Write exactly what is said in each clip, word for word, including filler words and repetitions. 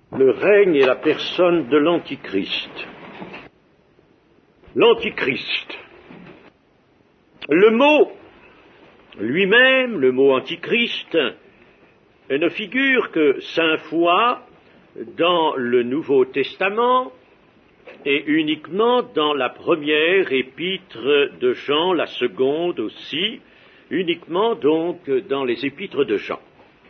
le règne et la personne de l'Antichrist. L'Antichrist. Le mot lui-même, le mot Antichrist, ne figure que cinq fois dans le Nouveau Testament et uniquement dans la première épître de Jean, la seconde aussi, uniquement donc dans les épîtres de Jean.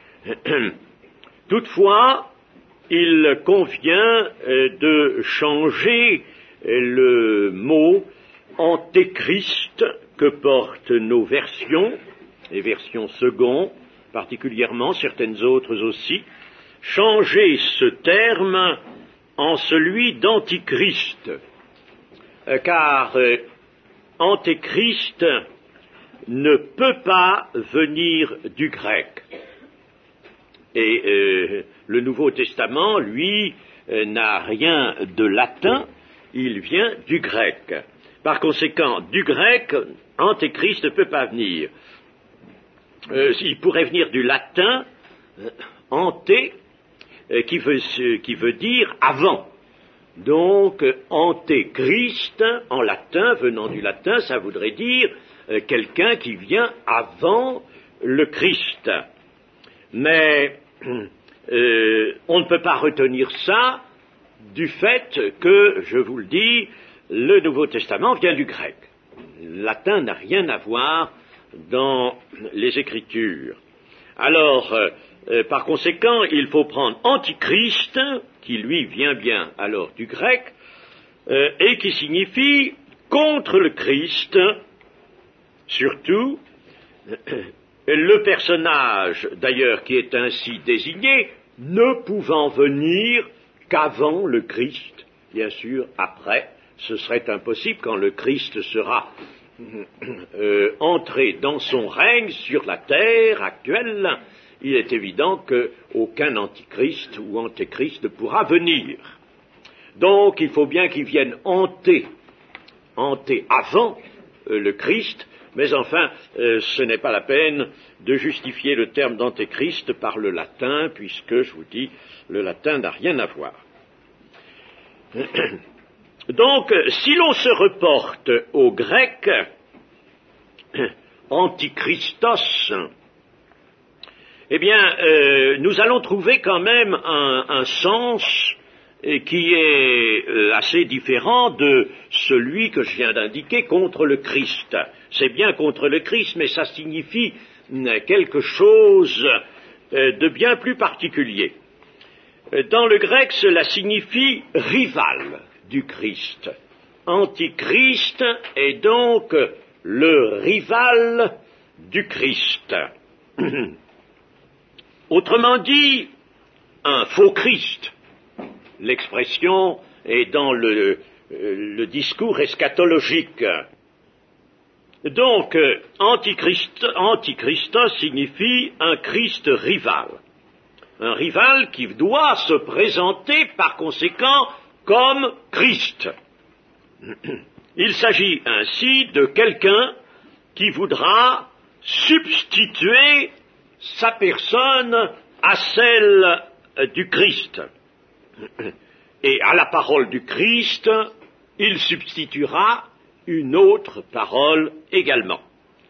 Toutefois, il convient de changer le mot antéchrist que portent nos versions, les versions secondes, particulièrement certaines autres aussi, changer ce terme en celui d'antichrist, car euh, antéchrist ne peut pas venir du grec. Et euh, le Nouveau Testament, lui, euh, n'a rien de latin, il vient du grec. Par conséquent, du grec, antéchrist ne peut pas venir. Euh, il pourrait venir du latin, euh, anté, euh, qui, veut, euh, qui veut dire avant. Donc, euh, antéchrist, en latin, venant du latin, ça voudrait dire euh, quelqu'un qui vient avant le Christ. Mais euh, on ne peut pas retenir ça du fait que, je vous le dis, le Nouveau Testament vient du grec. Le latin n'a rien à voir dans les Écritures. Alors, euh, euh, par conséquent, il faut prendre Antichrist, qui lui vient bien alors du grec, euh, et qui signifie contre le Christ, surtout, le personnage d'ailleurs qui est ainsi désigné, ne pouvant venir qu'avant le Christ, bien sûr, après, ce serait impossible quand le Christ sera euh, entré dans son règne sur la terre actuelle, il est évident qu'aucun antichrist ou antéchrist ne pourra venir. Donc il faut bien qu'il vienne hanter, hanter avant euh, le Christ, mais enfin, euh, ce n'est pas la peine de justifier le terme d'antéchrist par le latin, puisque, je vous dis, le latin n'a rien à voir. Donc, si l'on se reporte au grec, antichristos, eh bien, euh, nous allons trouver quand même un, un sens qui est euh, assez différent de celui que je viens d'indiquer contre le Christ. C'est bien contre le Christ, mais ça signifie euh, quelque chose euh, de bien plus particulier. Dans le grec, cela signifie rival du Christ. Antichrist est donc le rival du Christ. Autrement dit, un faux Christ. L'expression est dans le, le discours eschatologique. Donc, antichrist, antichristos signifie un Christ rival. Un rival qui doit se présenter par conséquent comme Christ. Il s'agit ainsi de quelqu'un qui voudra substituer sa personne à celle du Christ. Et à la parole du Christ, il substituera une autre parole également.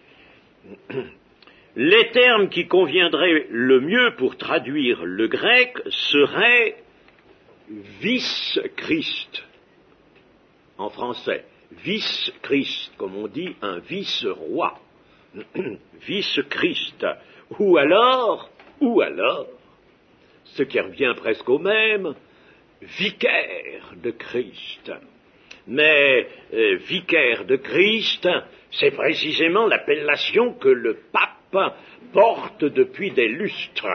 Les termes qui conviendraient le mieux pour traduire le grec seraient vice-Christ, en français, vice-Christ, comme on dit un vice-roi, vice-Christ, ou alors, ou alors, ce qui revient presque au même, vicaire de Christ. Mais euh, vicaire de Christ, c'est précisément l'appellation que le pape porte depuis des lustres.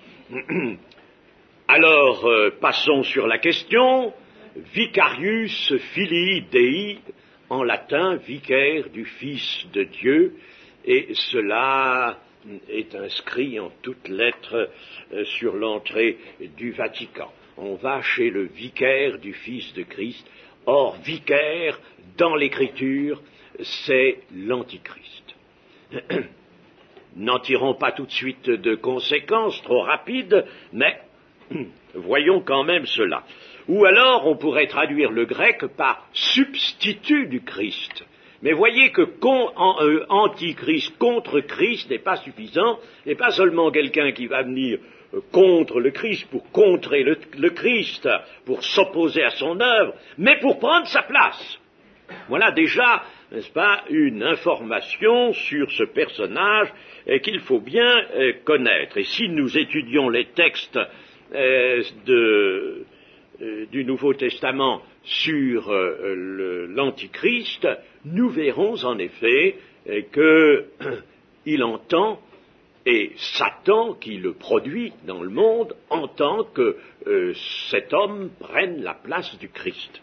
Alors, euh, passons sur la question. Vicarius filii Dei, en latin, vicaire du Fils de Dieu, et cela est inscrit en toutes lettres euh, sur l'entrée du Vatican. On va chez le vicaire du Fils de Christ. Or, vicaire, dans l'Écriture, c'est l'Antichrist. N'en tirons pas tout de suite de conséquences trop rapides, mais Voyons quand même cela. Ou alors on pourrait traduire le grec par substitut du Christ. Mais voyez que con, en, euh, antichrist contre Christ n'est pas suffisant, n'est pas seulement quelqu'un qui va venir euh, contre le Christ, pour contrer le, le Christ, pour s'opposer à son œuvre, mais pour prendre sa place. Voilà déjà, n'est-ce pas, une information sur ce personnage euh, qu'il faut bien euh, connaître. Et si nous étudions les textes euh, de... du Nouveau Testament sur euh, le, l'Antichrist, nous verrons en effet euh, qu'il entend, et Satan qui le produit dans le monde, entend que euh, cet homme prenne la place du Christ.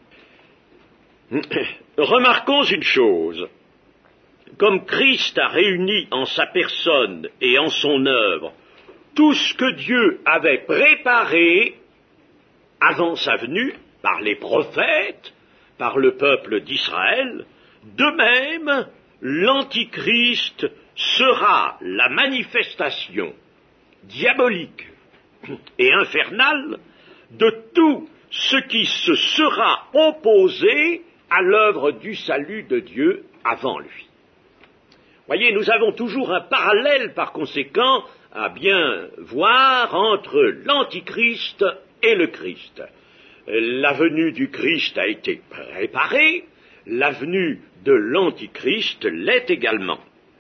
Remarquons une chose, comme Christ a réuni en sa personne et en son œuvre tout ce que Dieu avait préparé avant sa venue, par les prophètes, par le peuple d'Israël, de même, l'Antichrist sera la manifestation diabolique et infernale de tout ce qui se sera opposé à l'œuvre du salut de Dieu avant lui. Voyez, nous avons toujours un parallèle, par conséquent, à bien voir entre l'Antichrist et le Christ. La venue du Christ a été préparée, la venue de l'Antichrist l'est également.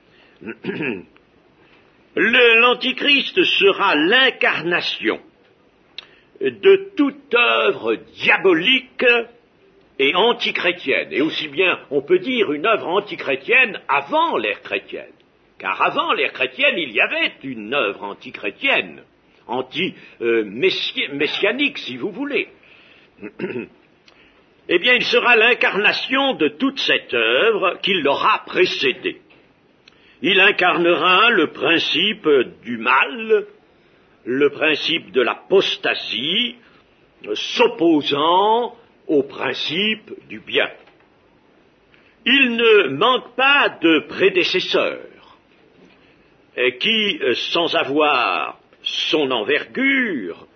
Le, l'Antichrist sera l'incarnation de toute œuvre diabolique et antichrétienne, et aussi bien on peut dire une œuvre antichrétienne avant l'ère chrétienne, car avant l'ère chrétienne il y avait une œuvre antichrétienne, anti-messianique, si vous voulez. Eh bien, il sera l'incarnation de toute cette œuvre qui l'aura précédée. Il incarnera le principe du mal, le principe de l'apostasie, s'opposant au principe du bien. Il ne manque pas de prédécesseurs qui, sans avoir son envergure,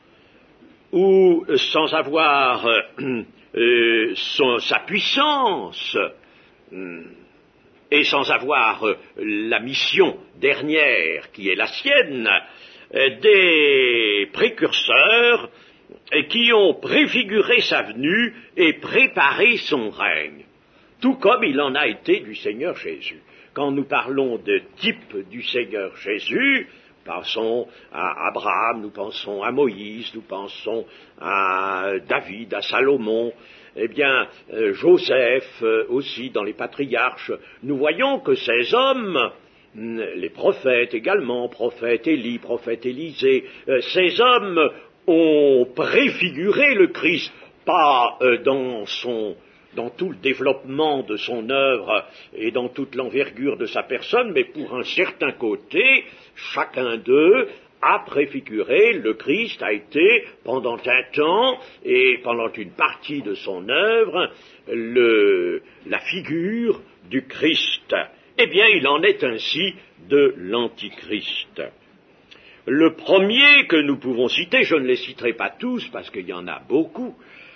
ou sans avoir euh, euh, son, sa puissance, euh, et sans avoir euh, la mission dernière qui est la sienne, euh, des précurseurs euh, qui ont préfiguré sa venue et préparé son règne, tout comme il en a été du Seigneur Jésus. Quand nous parlons de type du Seigneur Jésus, nous pensons à Abraham, nous pensons à Moïse, nous pensons à David, à Salomon, eh bien, euh, Joseph euh, aussi dans les patriarches. Nous voyons que ces hommes, les prophètes également, prophète Élie, prophète Élisée, euh, ces hommes ont préfiguré le Christ, pas euh, dans son... dans tout le développement de son œuvre et dans toute l'envergure de sa personne, mais pour un certain côté, chacun d'eux a préfiguré, le Christ a été, pendant un temps et pendant une partie de son œuvre, le, la figure du Christ. Eh bien, il en est ainsi de l'Antichrist. Le premier que nous pouvons citer, je ne les citerai pas tous parce qu'il y en a beaucoup,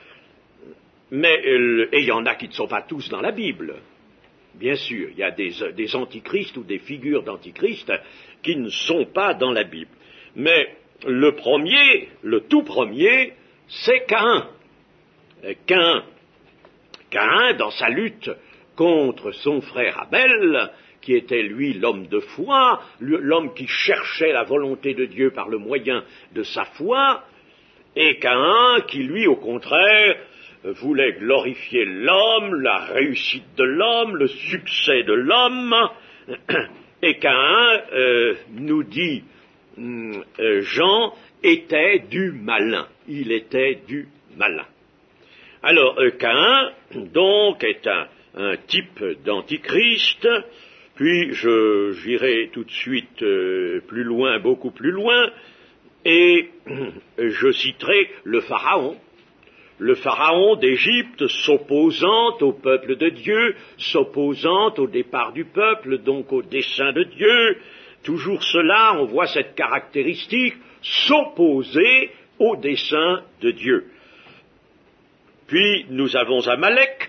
mais euh, et il y en a qui ne sont pas tous dans la Bible. Bien sûr, il y a des, des antichrists ou des figures d'antichrist qui ne sont pas dans la Bible. Mais le premier, le tout premier, c'est Caïn. Caïn, Caïn, dans sa lutte contre son frère Abel, qui était lui l'homme de foi, l'homme qui cherchait la volonté de Dieu par le moyen de sa foi, et Caïn qui, lui, au contraire, voulait glorifier l'homme, la réussite de l'homme, le succès de l'homme, et Caïn, euh, nous dit euh, Jean, était du malin, il était du malin. Alors, euh, Caïn, donc, est un, un type d'antichrist, puis je, j'irai tout de suite euh, plus loin, beaucoup plus loin, et je citerai le Pharaon, le Pharaon d'Égypte s'opposant au peuple de Dieu, s'opposant au départ du peuple, donc au dessein de Dieu. Toujours cela, on voit cette caractéristique, s'opposer au dessein de Dieu. Puis nous avons Amalek,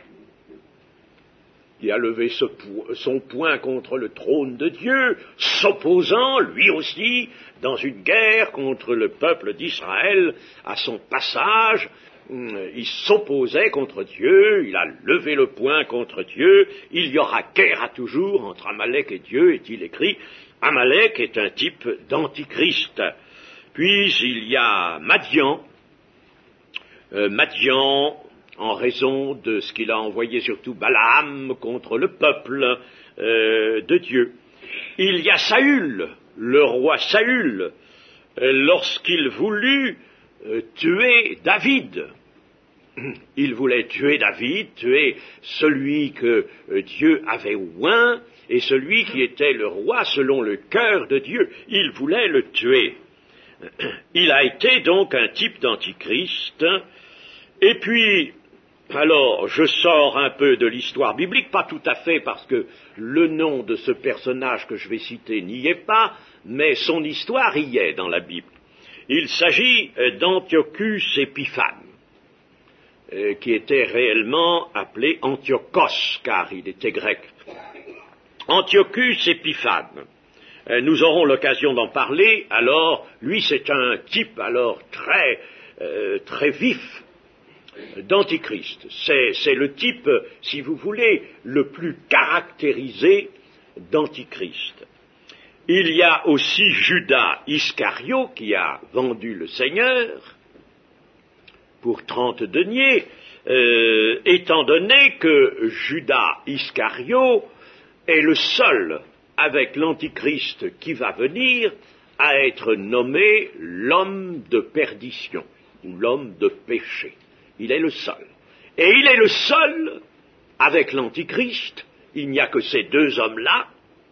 qui a levé ce po- son poing contre le trône de Dieu, s'opposant, lui aussi, dans une guerre contre le peuple d'Israël, à son passage. Il s'opposait contre Dieu, il a levé le poing contre Dieu, il y aura guerre à toujours entre Amalek et Dieu, est-il écrit. Amalek est un type d'antichrist. Puis il y a Madian, euh, Madian, en raison de ce qu'il a envoyé surtout Balaam contre le peuple euh, de Dieu. Il y a Saül, le roi Saül, euh, lorsqu'il voulut euh, tuer David. Il voulait tuer David, tuer celui que euh, Dieu avait oint, et celui qui était le roi selon le cœur de Dieu. Il voulait le tuer. Il a été donc un type d'antichrist. Et puis, alors, je sors un peu de l'histoire biblique, pas tout à fait parce que le nom de ce personnage que je vais citer n'y est pas, mais son histoire y est dans la Bible. Il s'agit d'Antiochus Épiphane, qui était réellement appelé Antiochos, car il était grec. Antiochus Épiphane, nous aurons l'occasion d'en parler, alors, lui c'est un type alors très, euh, très vif, d'antichrist. C'est, c'est le type, si vous voulez, le plus caractérisé d'antichrist. Il y a aussi Judas Iscario qui a vendu le Seigneur pour trente deniers, euh, étant donné que Judas Iscario est le seul, avec l'antichrist qui va venir, à être nommé l'homme de perdition, ou l'homme de péché. Il est le seul. Et il est le seul, avec l'Antichrist, il n'y a que ces deux hommes-là,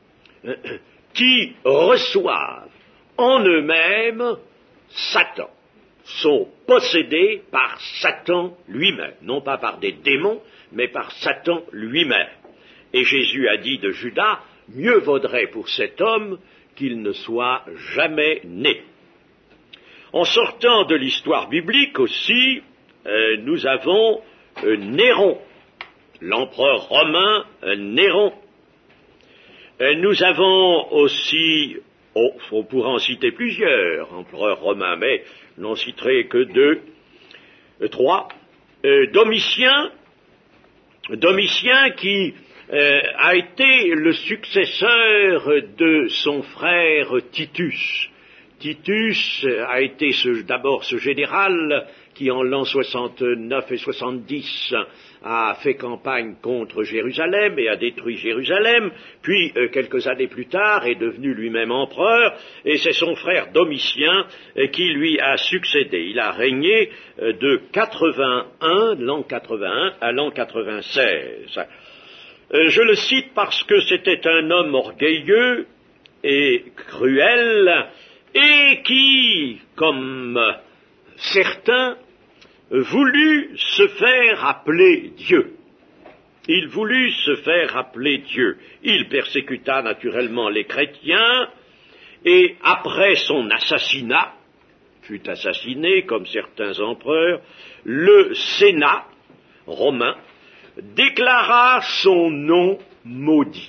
qui reçoivent en eux-mêmes Satan, sont possédés par Satan lui-même, non pas par des démons, mais par Satan lui-même. Et Jésus a dit de Judas, mieux vaudrait pour cet homme qu'il ne soit jamais né. En sortant de l'histoire biblique aussi, Euh, nous avons euh, Néron, l'empereur romain euh, Néron. Euh, nous avons aussi, oh, on pourra en citer plusieurs, empereurs romains, mais je n'en citerai que deux, euh, trois. Euh, Domitien, Domitien qui euh, a été le successeur de son frère Titus. Titus a été ce, d'abord ce général qui en l'an soixante-neuf et soixante-dix a fait campagne contre Jérusalem et a détruit Jérusalem, puis euh, quelques années plus tard est devenu lui-même empereur, et c'est son frère Domitien euh, qui lui a succédé. Il a régné euh, de quatre-vingt-un, l'an quatre-vingt-un à l'an quatre-vingt-seize. Euh, je le cite parce que c'était un homme orgueilleux et cruel, et qui, comme certains, voulut se faire appeler Dieu. Il voulut se faire appeler Dieu. Il persécuta naturellement les chrétiens, et après son assassinat, fut assassiné comme certains empereurs, le Sénat romain déclara son nom maudit.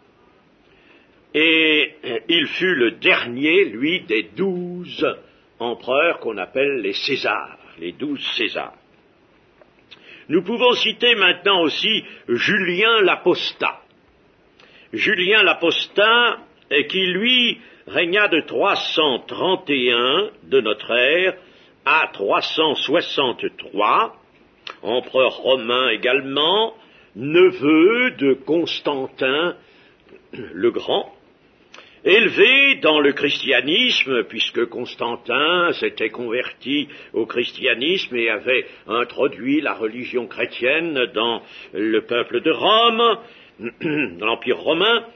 Et il fut le dernier, lui, des douze empereurs qu'on appelle les Césars, les douze Césars. Nous pouvons citer maintenant aussi Julien l'Apostat. Julien l'Apostat, qui lui régna de trois cent trente et un de notre ère à trois cent soixante-trois, empereur romain également, neveu de Constantin le Grand, élevé dans le christianisme, puisque Constantin s'était converti au christianisme et avait introduit la religion chrétienne dans le peuple de Rome, dans l'Empire romain.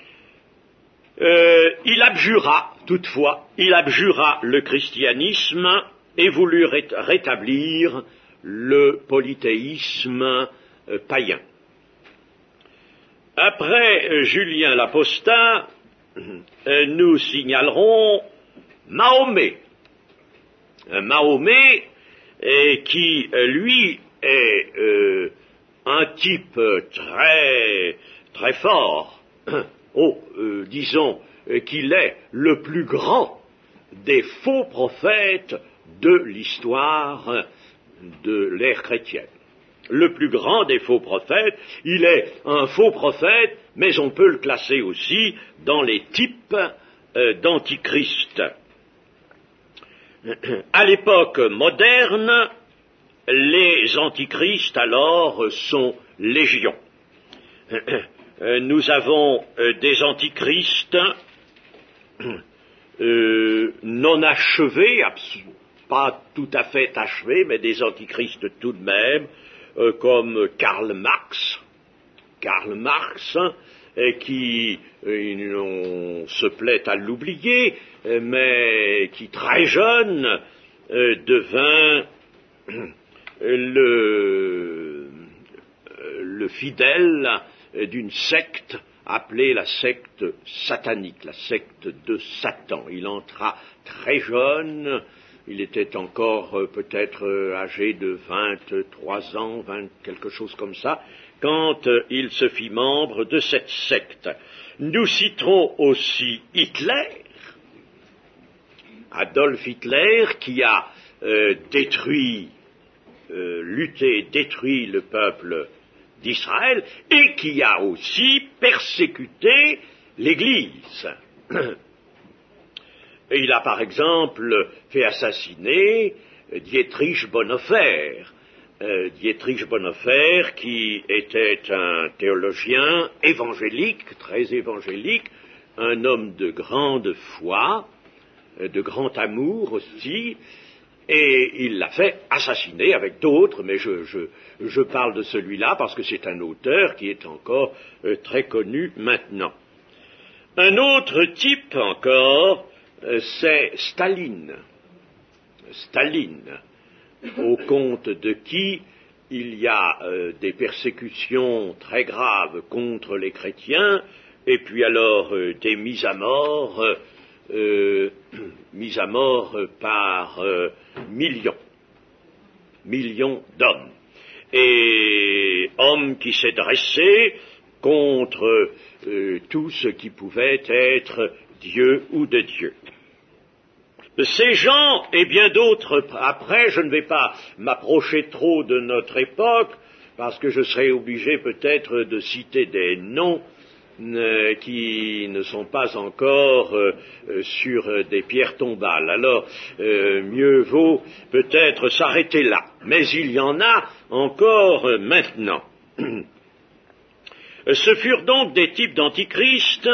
Euh, il abjura, toutefois, il abjura le christianisme et voulut rétablir le polythéisme euh, païen. Après euh, Julien l'Apostat, euh, nous signalerons Mahomet. Mahomet, et qui, lui, est euh, un type très, très fort, oh, euh, disons qu'il est le plus grand des faux prophètes de l'histoire de l'ère chrétienne. Le plus grand des faux prophètes, il est un faux prophète, mais on peut le classer aussi dans les types euh, d'antichrist. À l'époque moderne, les antichrists alors sont légion. Nous avons des antichrists euh, non achevés, pas tout à fait achevés, mais des antichrists tout de même, euh, comme Karl Marx, Karl Marx, euh, qui, euh, on se plaît à l'oublier, euh, mais qui très jeune euh, devint euh, le, euh, le fidèle d'une secte appelée la secte satanique, la secte de Satan. Il entra très jeune, il était encore euh, peut-être euh, âgé de vingt-trois ans, vingt, quelque chose comme ça, quand euh, il se fit membre de cette secte. Nous citerons aussi Hitler, Adolf Hitler, qui a euh, détruit, euh, lutté, détruit le peuple d'Israël, et qui a aussi persécuté l'Église. Et il a par exemple fait assassiner Dietrich Bonhoeffer, euh, Dietrich Bonhoeffer qui était un théologien évangélique, très évangélique, un homme de grande foi, de grand amour aussi, et il l'a fait assassiner avec d'autres, mais je, je, je parle de celui-là parce que c'est un auteur qui est encore euh, très connu maintenant. Un autre type encore, euh, c'est Staline. Staline, au compte de qui il y a euh, des persécutions très graves contre les chrétiens, et puis alors euh, des mises à mort, euh, Euh, mis à mort par euh, millions, millions d'hommes, et hommes qui s'est dressé contre euh, tout ce qui pouvait être Dieu ou de Dieu. Ces gens, et bien d'autres après, je ne vais pas m'approcher trop de notre époque, parce que je serais obligé peut-être de citer des noms Euh, qui ne sont pas encore euh, euh, sur euh, des pierres tombales. Alors, euh, mieux vaut peut-être s'arrêter là. Mais il y en a encore euh, maintenant. Ce furent donc des types d'antichrist,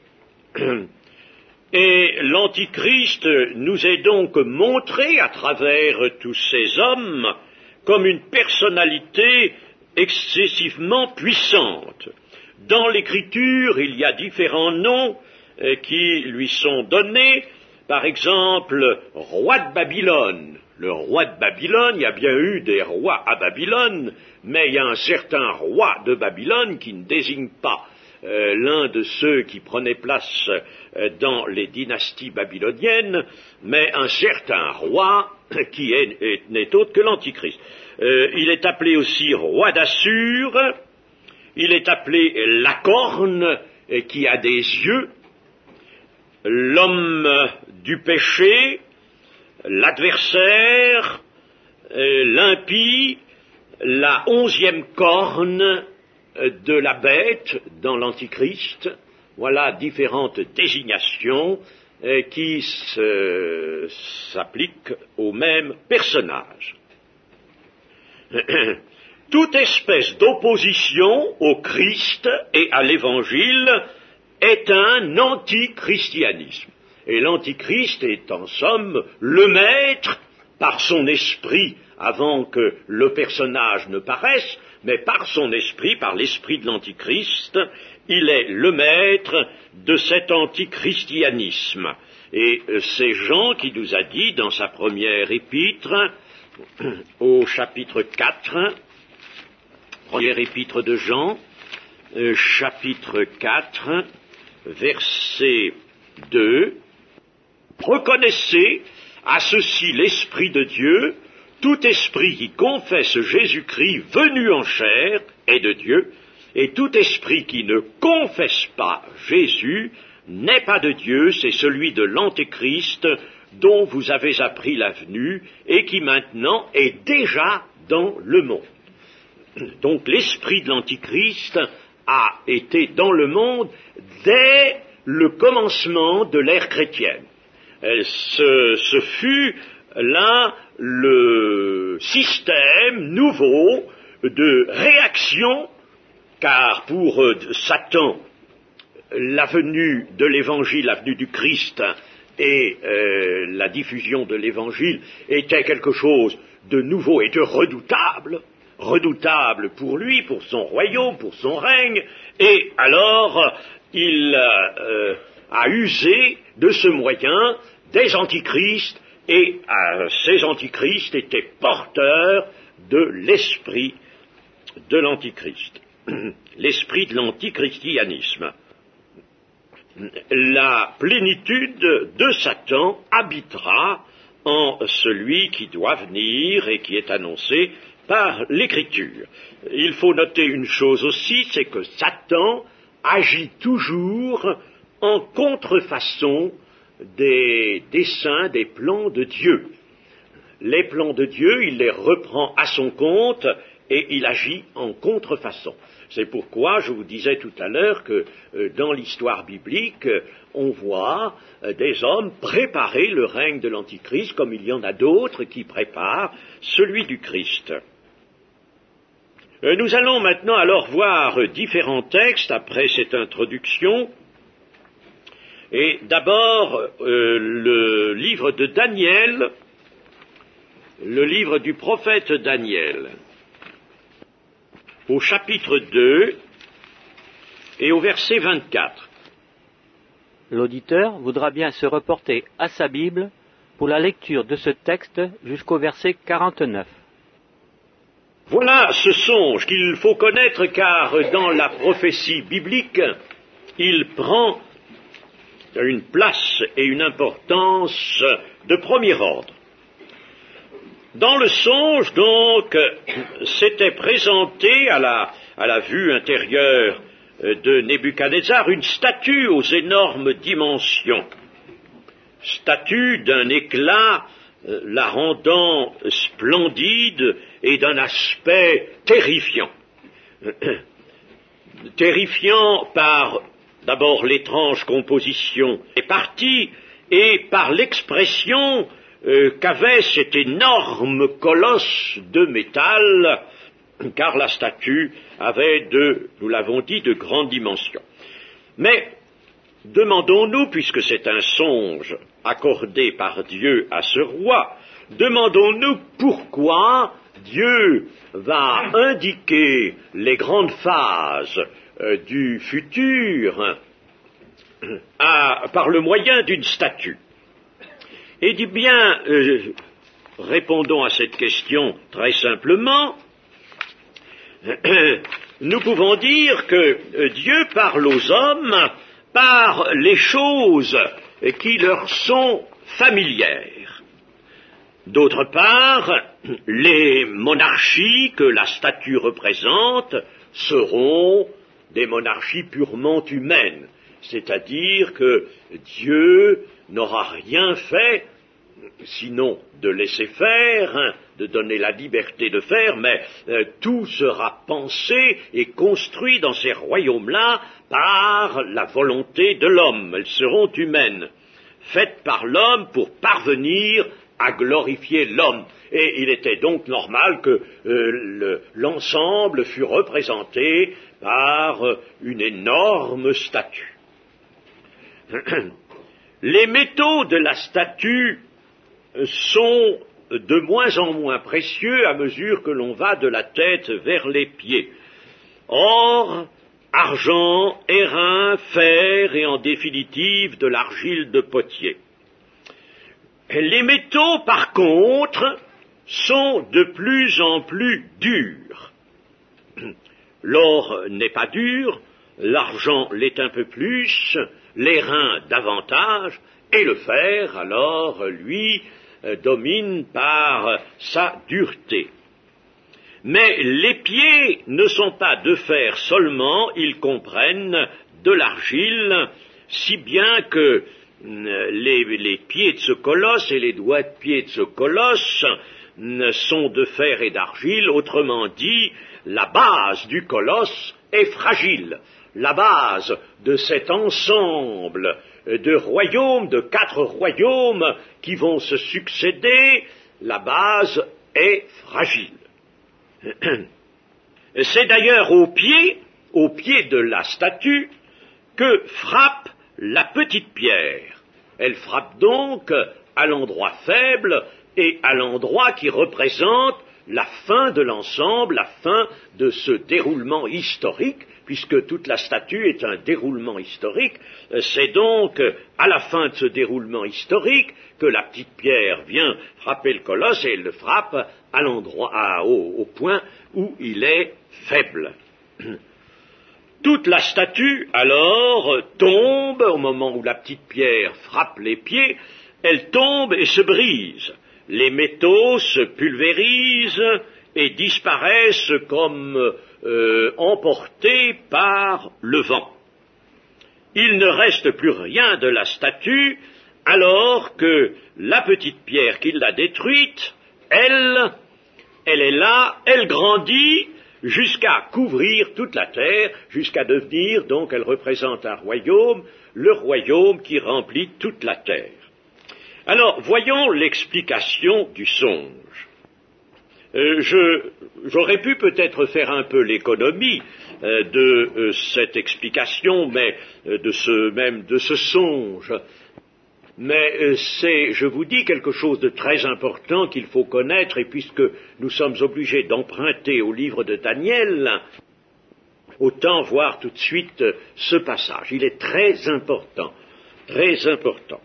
et l'antichrist nous est donc montré à travers tous ces hommes comme une personnalité excessivement puissante. Dans l'Écriture, il y a différents noms euh, qui lui sont donnés. Par exemple, roi de Babylone. Le roi de Babylone, il y a bien eu des rois à Babylone, mais il y a un certain roi de Babylone qui ne désigne pas euh, l'un de ceux qui prenaient place euh, dans les dynasties babyloniennes, mais un certain roi qui est, est, n'est autre que l'Antichrist. Euh, il est appelé aussi roi d'Assur. Il est appelé la corne, qui a des yeux, l'homme du péché, l'adversaire, l'impie, la onzième corne de la bête dans l'Antichrist. Voilà différentes désignations qui se, s'appliquent au même personnage. Toute espèce d'opposition au Christ et à l'Évangile est un antichristianisme. Et l'antichrist est en somme le maître par son esprit, avant que le personnage ne paraisse, mais par son esprit, par l'esprit de l'antichrist, il est le maître de cet antichristianisme. Et c'est Jean qui nous a dit dans sa première épître, au chapitre quatre, première épître de Jean, euh, chapitre quatre, verset deux, « Reconnaissez à ceci l'Esprit de Dieu, tout esprit qui confesse Jésus-Christ venu en chair est de Dieu, et tout esprit qui ne confesse pas Jésus n'est pas de Dieu, c'est celui de l'Antéchrist dont vous avez appris la venue et qui maintenant est déjà dans le monde. Donc l'esprit de l'Antichrist a été dans le monde dès le commencement de l'ère chrétienne. Ce, ce fut là le système nouveau de réaction, car pour euh, Satan, la venue de l'Évangile, la venue du Christ et euh, la diffusion de l'Évangile était quelque chose de nouveau et de redoutable, redoutable pour lui, pour son royaume, pour son règne, et alors il euh, a usé de ce moyen des antichrists, et euh, ces antichrists étaient porteurs de l'esprit de l'antichrist, l'esprit de l'antichristianisme. La plénitude de Satan habitera en celui qui doit venir et qui est annoncé par l'Écriture. Il faut noter une chose aussi, c'est que Satan agit toujours en contrefaçon des desseins, des plans de Dieu. Les plans de Dieu, il les reprend à son compte et il agit en contrefaçon. C'est pourquoi je vous disais tout à l'heure que euh, dans l'histoire biblique, euh, on voit euh, des hommes préparer le règne de l'Antichrist, comme il y en a d'autres qui préparent celui du Christ. Euh, nous allons maintenant alors voir euh, différents textes après cette introduction. Et d'abord, euh, le livre de Daniel, le livre du prophète Daniel, au chapitre deux et au verset vingt-quatre. L'auditeur voudra bien se reporter à sa Bible pour la lecture de ce texte jusqu'au verset quarante-neuf. Voilà ce songe qu'il faut connaître, car dans la prophétie biblique, il prend une place et une importance de premier ordre. Dans le songe, donc, s'était présenté à la, à la vue intérieure de Nebuchadnezzar une statue aux énormes dimensions, statue d'un éclat la rendant splendide et d'un aspect terrifiant. Terrifiant par d'abord l'étrange composition des parties et par l'expression Euh, qu'avait cet énorme colosse de métal, car la statue avait de, nous l'avons dit, de grandes dimensions. Mais demandons-nous, puisque c'est un songe accordé par Dieu à ce roi, demandons-nous pourquoi Dieu va indiquer les grandes phases euh, du futur à, par le moyen d'une statue. Eh bien, euh, répondons à cette question très simplement. Nous pouvons dire que euh, Dieu parle aux hommes par les choses qui leur sont familières. D'autre part, les monarchies que la statue représente seront des monarchies purement humaines, c'est-à-dire que Dieu n'aura rien fait, sinon de laisser faire, hein, de donner la liberté de faire, mais euh, tout sera pensé et construit dans ces royaumes-là par la volonté de l'homme. Elles seront humaines, faites par l'homme pour parvenir à glorifier l'homme. Et il était donc normal que euh, le, l'ensemble fût représenté par euh, une énorme statue. Les métaux de la statue sont de moins en moins précieux à mesure que l'on va de la tête vers les pieds. Or, argent, airain, fer et en définitive de l'argile de potier. Les métaux, par contre, sont de plus en plus durs. L'or n'est pas dur, l'argent l'est un peu plus, l'airain davantage, et le fer, alors, lui, euh, domine par sa dureté. Mais les pieds ne sont pas de fer seulement, ils comprennent de l'argile, si bien que les, les pieds de ce colosse et les doigts de pied de ce colosse sont de fer et d'argile, autrement dit, la base du colosse est fragile. La base de cet ensemble de royaumes, de quatre royaumes qui vont se succéder, la base est fragile. C'est d'ailleurs au pied, au pied de la statue, que frappe la petite pierre. Elle frappe donc à l'endroit faible et à l'endroit qui représente la fin de l'ensemble, la fin de ce déroulement historique, puisque toute la statue est un déroulement historique. C'est donc à la fin de ce déroulement historique que la petite pierre vient frapper le colosse, et elle le frappe à l'endroit, à, au, au point où il est faible. Toute la statue, alors, tombe au moment où la petite pierre frappe les pieds, elle tombe et se brise. Les métaux se pulvérisent et disparaissent comme euh, emportés par le vent. Il ne reste plus rien de la statue, alors que la petite pierre qui l'a détruite, elle, elle est là, elle grandit jusqu'à couvrir toute la terre, jusqu'à devenir, donc elle représente un royaume, le royaume qui remplit toute la terre. Alors, voyons l'explication du songe. Euh, je, j'aurais pu peut-être faire un peu l'économie euh, de euh, cette explication, mais euh, de ce même de ce songe. Mais euh, c'est, je vous dis, quelque chose de très important qu'il faut connaître, et puisque nous sommes obligés d'emprunter au livre de Daniel, autant voir tout de suite euh, ce passage. Il est très important, très important.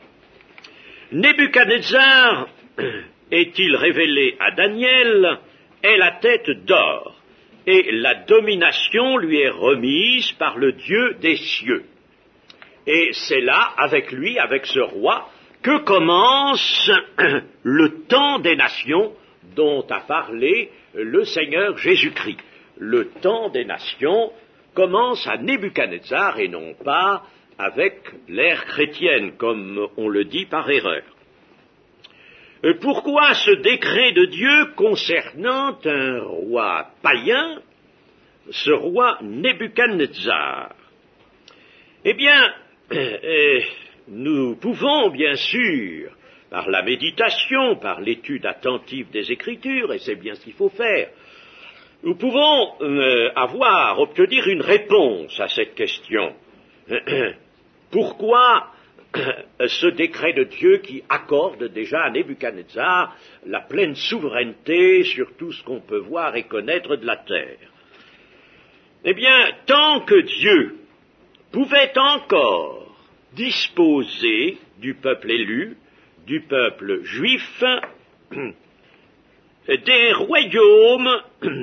Nebuchadnezzar, est-il révélé à Daniel, est la tête d'or, et la domination lui est remise par le Dieu des cieux. Et c'est là, avec lui, avec ce roi, que commence le temps des nations dont a parlé le Seigneur Jésus-Christ. Le temps des nations commence à Nebuchadnezzar et non pas avec l'ère chrétienne, comme on le dit par erreur. Pourquoi ce décret de Dieu concernant un roi païen, ce roi Nebuchadnezzar? Eh bien, euh, nous pouvons bien sûr, par la méditation, par l'étude attentive des Écritures, et c'est bien ce qu'il faut faire, nous pouvons euh, avoir, obtenir une réponse à cette question. Pourquoi ce décret de Dieu qui accorde déjà à Nebuchadnezzar la pleine souveraineté sur tout ce qu'on peut voir et connaître de la terre? Eh bien, tant que Dieu pouvait encore disposer du peuple élu, du peuple juif, des royaumes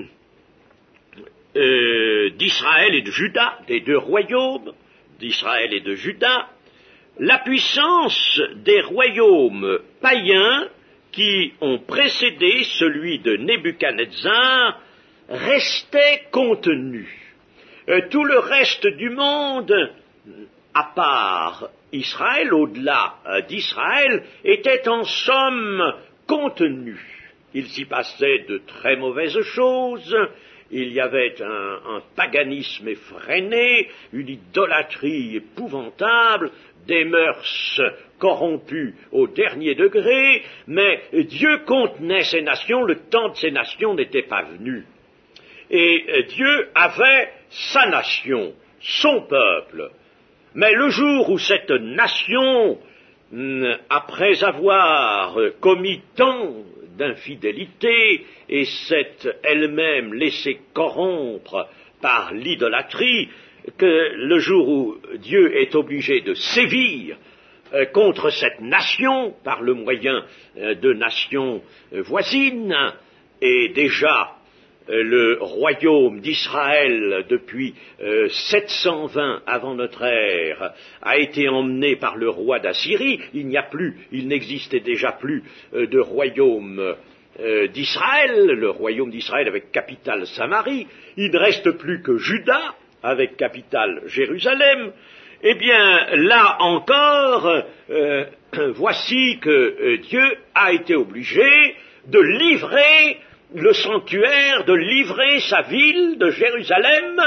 euh, d'Israël et de Juda, des deux royaumes d'Israël et de Juda, la puissance des royaumes païens qui ont précédé celui de Nebuchadnezzar restait contenue. Euh, tout le reste du monde, à part Israël, au-delà euh, d'Israël, était en somme contenu. Il s'y passait de très mauvaises choses. Il y avait un, un paganisme effréné, une idolâtrie épouvantable, des mœurs corrompues au dernier degré, mais Dieu contenait ces nations, le temps de ces nations n'était pas venu. Et Dieu avait sa nation, son peuple. Mais le jour où cette nation, après avoir commis tant d'infidélité et s'est elle-même laissée corrompre par l'idolâtrie, que le jour où Dieu est obligé de sévir euh, contre cette nation par le moyen euh, de nations euh, voisines, et déjà le royaume d'Israël depuis euh, sept cent vingt avant notre ère a été emmené par le roi d'Assyrie, il n'y a plus, il n'existait déjà plus euh, de royaume euh, d'Israël, le royaume d'Israël avec capitale Samarie, il ne reste plus que Juda avec capitale Jérusalem. Eh bien, là encore, euh, voici que euh, Dieu a été obligé de livrer le sanctuaire, de livrer sa ville de Jérusalem,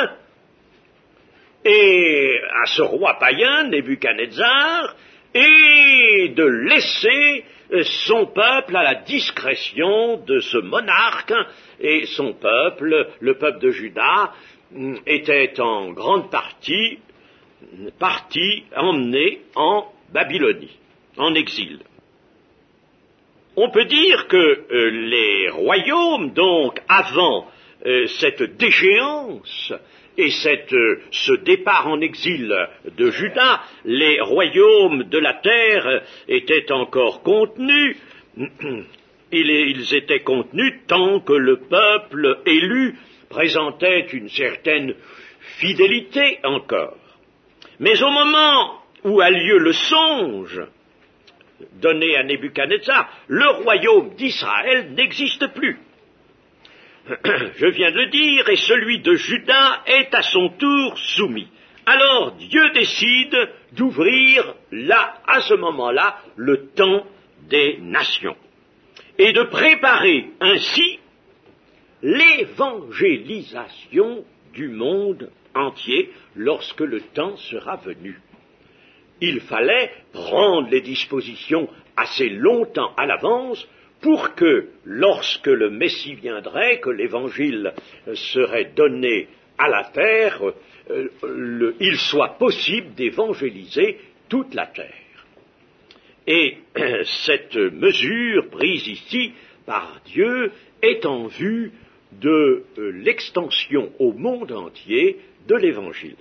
et à ce roi païen, Nebuchadnezzar, et de laisser son peuple à la discrétion de ce monarque, et son peuple, le peuple de Juda, était en grande partie parti, emmené en Babylonie, en exil. On peut dire que euh, les royaumes, donc, avant euh, cette déchéance et cette, euh, ce départ en exil de Juda, les royaumes de la terre étaient encore contenus, ils, ils étaient contenus tant que le peuple élu présentait une certaine fidélité encore. Mais au moment où a lieu le songe donné à Nebuchadnezzar, le royaume d'Israël n'existe plus. Je viens de le dire, et celui de Juda est à son tour soumis. Alors Dieu décide d'ouvrir là, à ce moment-là, le temps des nations, et de préparer ainsi l'évangélisation du monde entier lorsque le temps sera venu. Il fallait prendre les dispositions assez longtemps à l'avance pour que, lorsque le Messie viendrait, que l'Évangile serait donné à la terre, euh, le, il soit possible d'évangéliser toute la terre. Et euh, cette mesure prise ici par Dieu est en vue de euh, l'extension au monde entier de l'Évangile.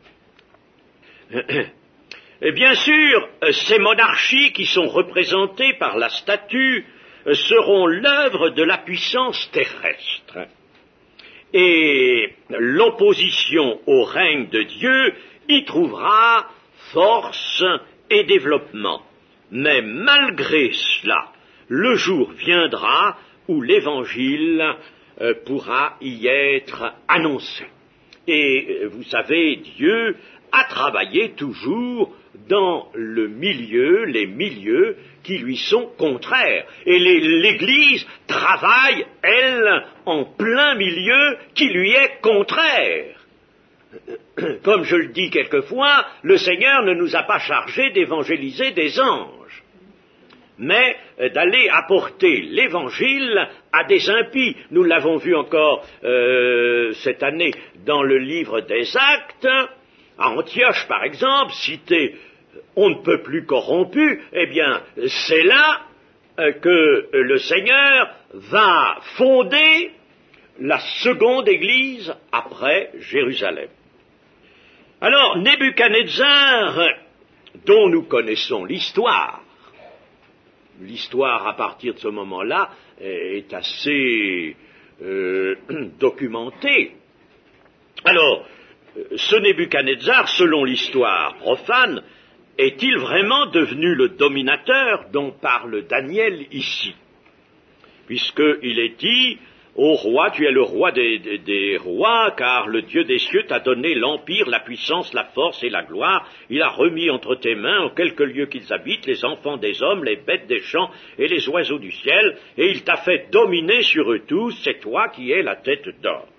Et bien sûr, ces monarchies qui sont représentées par la statue seront l'œuvre de la puissance terrestre. Et l'opposition au règne de Dieu y trouvera force et développement. Mais malgré cela, le jour viendra où l'Évangile euh, pourra y être annoncé. Et vous savez, Dieu a travaillé toujours dans le milieu, les milieux qui lui sont contraires. Et les, l'Église travaille, elle, en plein milieu qui lui est contraire. Comme je le dis quelquefois, le Seigneur ne nous a pas chargés d'évangéliser des anges, mais d'aller apporter l'Évangile à des impies. Nous l'avons vu encore euh, cette année dans le livre des Actes. À Antioche, par exemple, cité on ne peut plus corrompu, eh bien, c'est là euh, que le Seigneur va fonder la seconde église après Jérusalem. Alors, Nebuchadnezzar, dont nous connaissons l'histoire, l'histoire à partir de ce moment-là est assez euh, documentée. Alors, ce Nebuchadnezzar, selon l'histoire profane, est-il vraiment devenu le dominateur dont parle Daniel ici? Puisqu'il est dit, ô roi, tu es le roi des, des, des rois, car le Dieu des cieux t'a donné l'empire, la puissance, la force et la gloire. Il a remis entre tes mains, en quelques lieux qu'ils habitent, les enfants des hommes, les bêtes des champs et les oiseaux du ciel, et il t'a fait dominer sur eux tous, c'est toi qui es la tête d'or.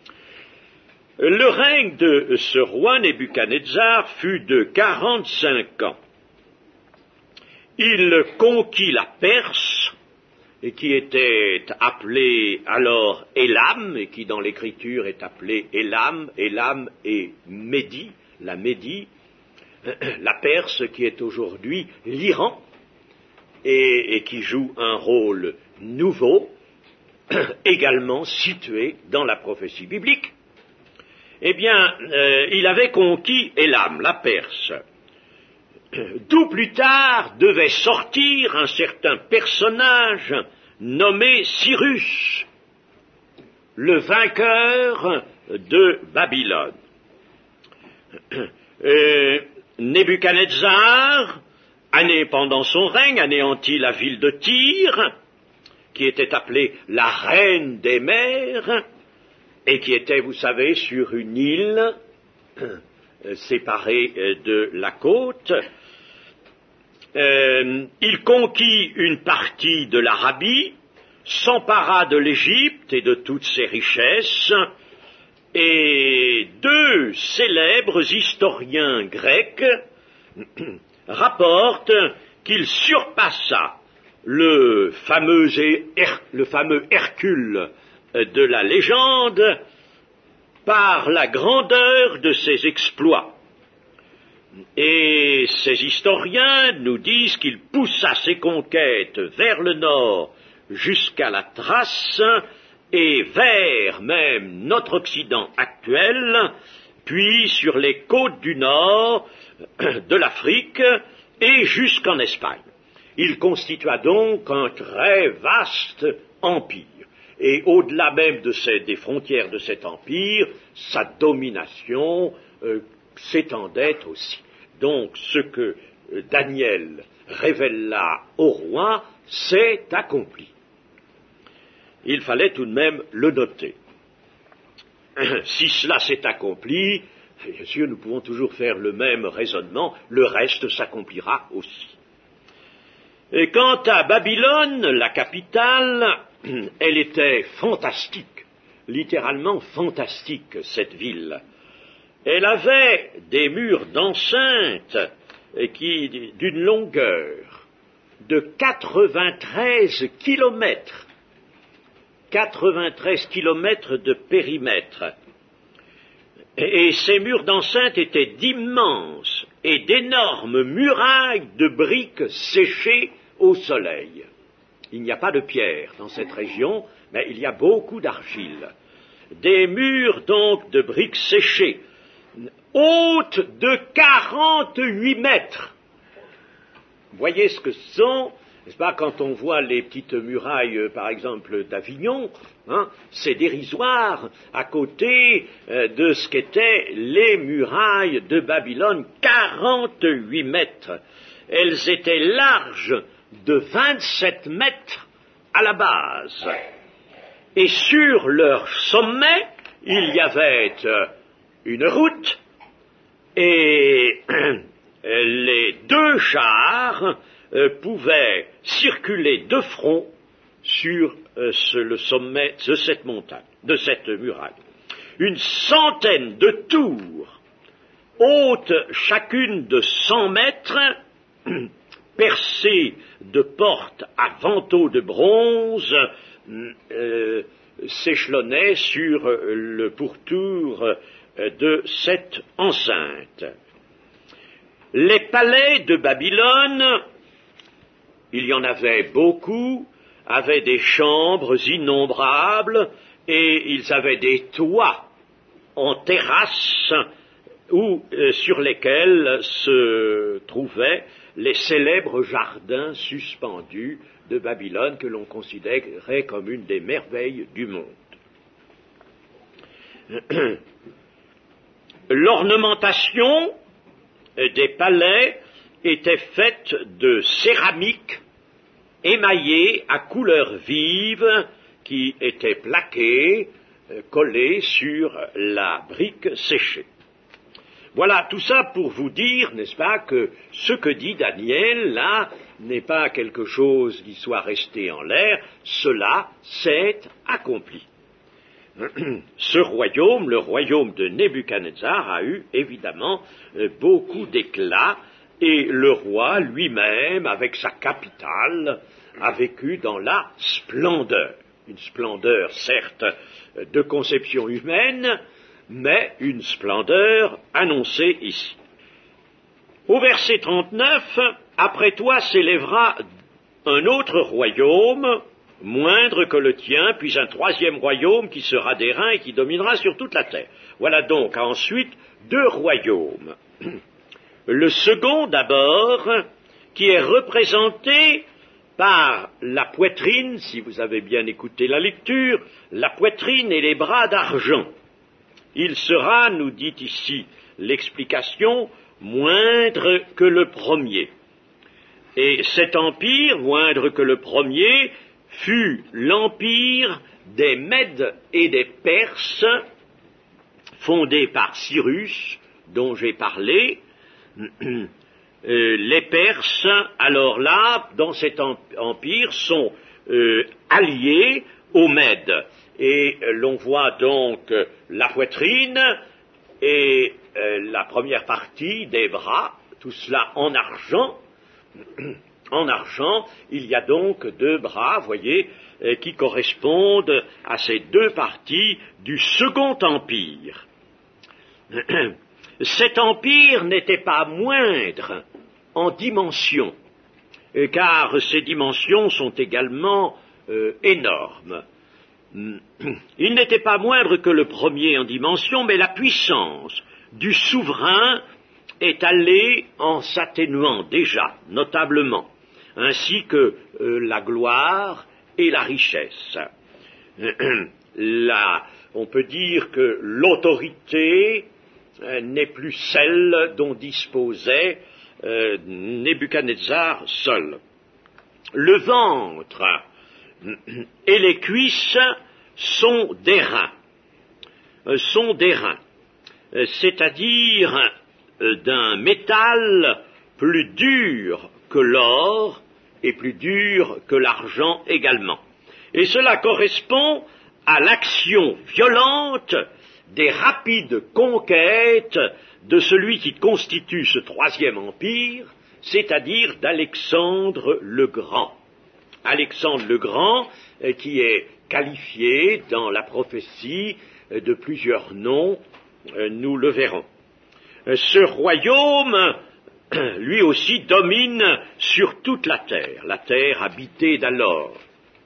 Le règne de ce roi Nebuchadnezzar fut de quarante-cinq ans. Il conquit la Perse, et qui était appelée alors Élam, et qui dans l'écriture est appelée Élam, Élam et Médie, la Médie, la Perse qui est aujourd'hui l'Iran, et, et qui joue un rôle nouveau, également situé dans la prophétie biblique. Eh bien, euh, il avait conquis Élam, la Perse, d'où plus tard devait sortir un certain personnage nommé Cyrus. le vainqueur de Babylone. Euh, Nebuchadnezzar, année pendant son règne, anéantit la ville de Tyr, qui était appelée la reine des mers, et qui était, vous savez, sur une île euh, séparée euh, de la côte. Euh, il conquit une partie de l'Arabie, s'empara de l'Égypte et de toutes ses richesses, et deux célèbres historiens grecs rapportent qu'il surpassa le fameux, Her- le fameux Hercule de la légende par la grandeur de ses exploits. Et ces historiens nous disent qu'il poussa ses conquêtes vers le nord jusqu'à la Thrace et vers même notre Occident actuel, puis sur les côtes du nord de l'Afrique et jusqu'en Espagne. Il constitua donc un très vaste empire. Et au-delà même de ces, des frontières de cet empire, sa domination euh, s'étendait aussi. Donc ce que euh, Daniel révéla au roi s'est accompli. Il fallait tout de même le noter. Si cela s'est accompli, bien sûr nous pouvons toujours faire le même raisonnement, le reste s'accomplira aussi. Et quant à Babylone, la capitale, elle était fantastique, littéralement fantastique, cette ville. Elle avait des murs d'enceinte qui, d'une longueur de quatre-vingt-treize kilomètres, quatre-vingt-treize kilomètres de périmètre. Et ces murs d'enceinte étaient d'immenses et d'énormes murailles de briques séchées au soleil. Il n'y a pas de pierre dans cette région, mais il y a beaucoup d'argile. Des murs donc de briques séchées, hautes de quarante-huit mètres. Vous voyez ce que ce sont, n'est-ce pas, quand on voit les petites murailles, euh, par exemple, d'Avignon, hein, c'est dérisoire à côté euh, de ce qu'étaient les murailles de Babylone, quarante-huit mètres. Elles étaient larges de vingt-sept mètres à la base. Et sur leur sommet, il y avait euh, une route, et les deux chars euh, pouvaient circuler de front sur euh, ce, le sommet de cette montagne, de cette muraille. Une centaine de tours, hautes chacune de cent mètres, percées de portes à vantaux de bronze, euh, s'échelonnaient sur le pourtour de cette enceinte. Les palais de Babylone, il y en avait beaucoup, avaient des chambres innombrables, et ils avaient des toits en terrasse où, euh, sur lesquels se trouvaient les célèbres jardins suspendus de Babylone que l'on considérait comme une des merveilles du monde. L'ornementation des palais était faite de céramique émaillée à couleurs vives qui était plaquée, collée sur la brique séchée. Voilà, tout ça pour vous dire, n'est-ce pas, que ce que dit Daniel, là, n'est pas quelque chose qui soit resté en l'air, cela s'est accompli. Ce royaume, le royaume de Nebuchadnezzar, a eu évidemment beaucoup d'éclat, et le roi lui-même, avec sa capitale, a vécu dans la splendeur. Une splendeur, certes, de conception humaine, mais une splendeur annoncée ici. Au verset trente-neuf, « Après toi s'élèvera un autre royaume, moindre que le tien, puis un troisième royaume qui sera d'airain et qui dominera sur toute la terre. » Voilà donc ensuite deux royaumes. Le second d'abord, qui est représenté par la poitrine, si vous avez bien écouté la lecture, la poitrine et les bras d'argent. Il sera, nous dit ici l'explication, moindre que le premier. Et cet empire, moindre que le premier, fut l'empire des Mèdes et des Perses, fondé par Cyrus, dont j'ai parlé. Euh, les Perses, alors là, dans cet empire, sont euh, alliés aux Mèdes. Et euh, l'on voit donc euh, la poitrine et euh, la première partie des bras, tout cela en argent. En argent, il y a donc deux bras, voyez, euh, qui correspondent à ces deux parties du Second Empire. Cet empire n'était pas moindre en dimension, euh, car ces dimensions sont également euh, énormes. Il n'était pas moindre que le premier en dimension, mais la puissance du souverain est allée en s'atténuant déjà, notablement, ainsi que euh, la gloire et la richesse. La, on peut dire que l'autorité euh, n'est plus celle dont disposait euh, Nebuchadnezzar seul. Le ventre et les cuisses sont d'airain, euh, sont d'airain, euh, c'est-à-dire euh, d'un métal plus dur que l'or et plus dur que l'argent également. Et cela correspond à l'action violente des rapides conquêtes de celui qui constitue ce troisième empire, c'est-à-dire d'Alexandre le Grand. Alexandre le Grand, euh, qui est qualifié dans la prophétie euh, de plusieurs noms, euh, nous le verrons. Euh, ce royaume, lui aussi, domine sur toute la terre, la terre habitée d'alors.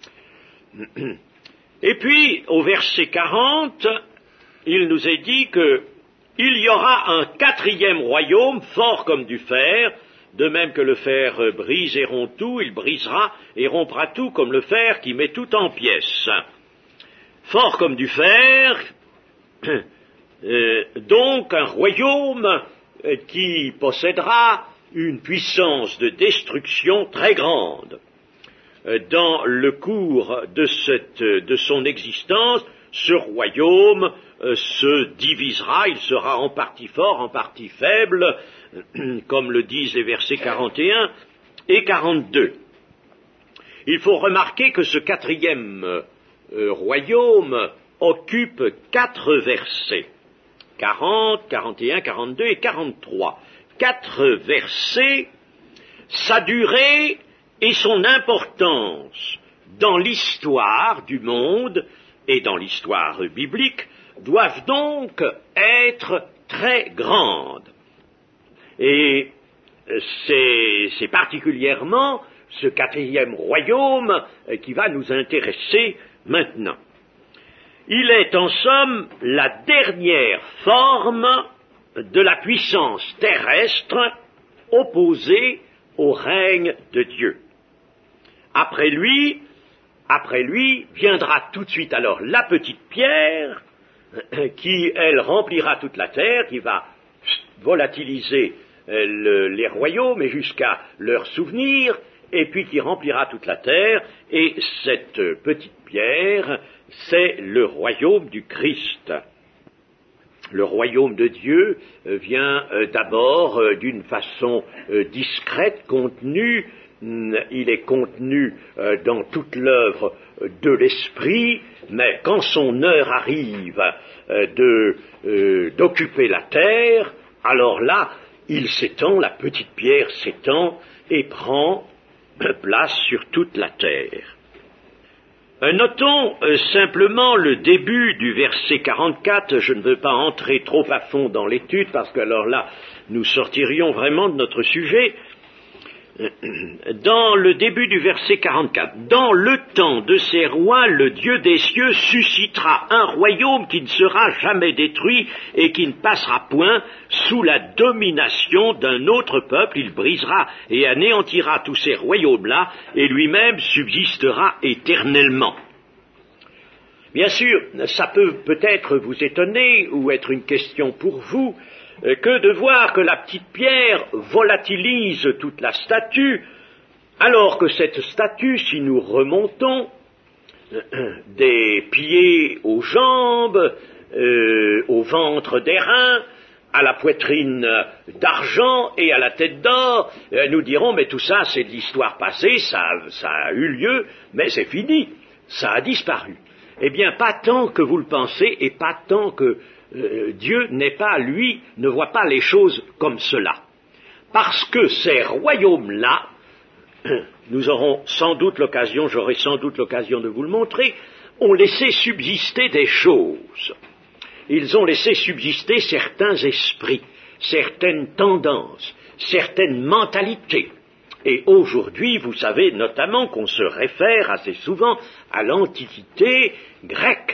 Et puis, au verset quarante, il nous est dit que il y aura un quatrième royaume, fort comme du fer, de même que le fer brise et rompt tout, il brisera et rompra tout comme le fer qui met tout en pièces. Fort comme du fer, euh, donc un royaume euh, qui possédera une puissance de destruction très grande. Euh, dans le cours de, cette, de son existence, ce royaume euh, se divisera, il sera en partie fort, en partie faible, comme le disent les versets quarante et un et quarante-deux. Il faut remarquer que ce quatrième euh, royaume occupe quatre versets, quarante, quarante et un, quarante-deux et quarante-trois. Quatre versets, sa durée et son importance dans l'histoire du monde et dans l'histoire biblique doivent donc être très grandes. Et c'est, c'est particulièrement ce quatrième royaume qui va nous intéresser maintenant. Il est en somme la dernière forme de la puissance terrestre opposée au règne de Dieu. Après lui, après lui viendra tout de suite alors la petite pierre qui, elle, remplira toute la terre, qui va volatiliser le, les royaumes et jusqu'à leur souvenir, et puis qui remplira toute la terre, et cette petite pierre, c'est le royaume du Christ. Le royaume de Dieu vient d'abord d'une façon discrète, contenue. Il est contenu dans toute l'œuvre de l'Esprit, mais quand son heure arrive de, euh, d'occuper la terre, alors là, il s'étend, la petite pierre s'étend et prend place sur toute la terre. Euh, notons euh, simplement le début du verset quarante-quatre, je ne veux pas entrer trop à fond dans l'étude, parce que alors là, nous sortirions vraiment de notre sujet. dans le début du verset quarante-quatre. « Dans le temps de ces rois, le Dieu des cieux suscitera un royaume qui ne sera jamais détruit et qui ne passera point sous la domination d'un autre peuple. Il brisera et anéantira tous ces royaumes-là et lui-même subsistera éternellement. » Bien sûr, ça peut peut-être vous étonner ou être une question pour vous, que de voir que la petite pierre volatilise toute la statue, alors que cette statue, si nous remontons des pieds aux jambes, euh, au ventre d'airain, à la poitrine d'argent et à la tête d'or, euh, nous dirons, mais tout ça c'est de l'histoire passée, ça, ça a eu lieu, mais c'est fini, ça a disparu. Eh bien, pas tant que vous le pensez et pas tant que Euh, Dieu n'est pas, lui, ne voit pas les choses comme cela. Parce que ces royaumes-là, nous aurons sans doute l'occasion, j'aurai sans doute l'occasion de vous le montrer, ont laissé subsister des choses. Ils ont laissé subsister certains esprits, certaines tendances, certaines mentalités. Et aujourd'hui, vous savez notamment qu'on se réfère assez souvent à l'Antiquité grecque.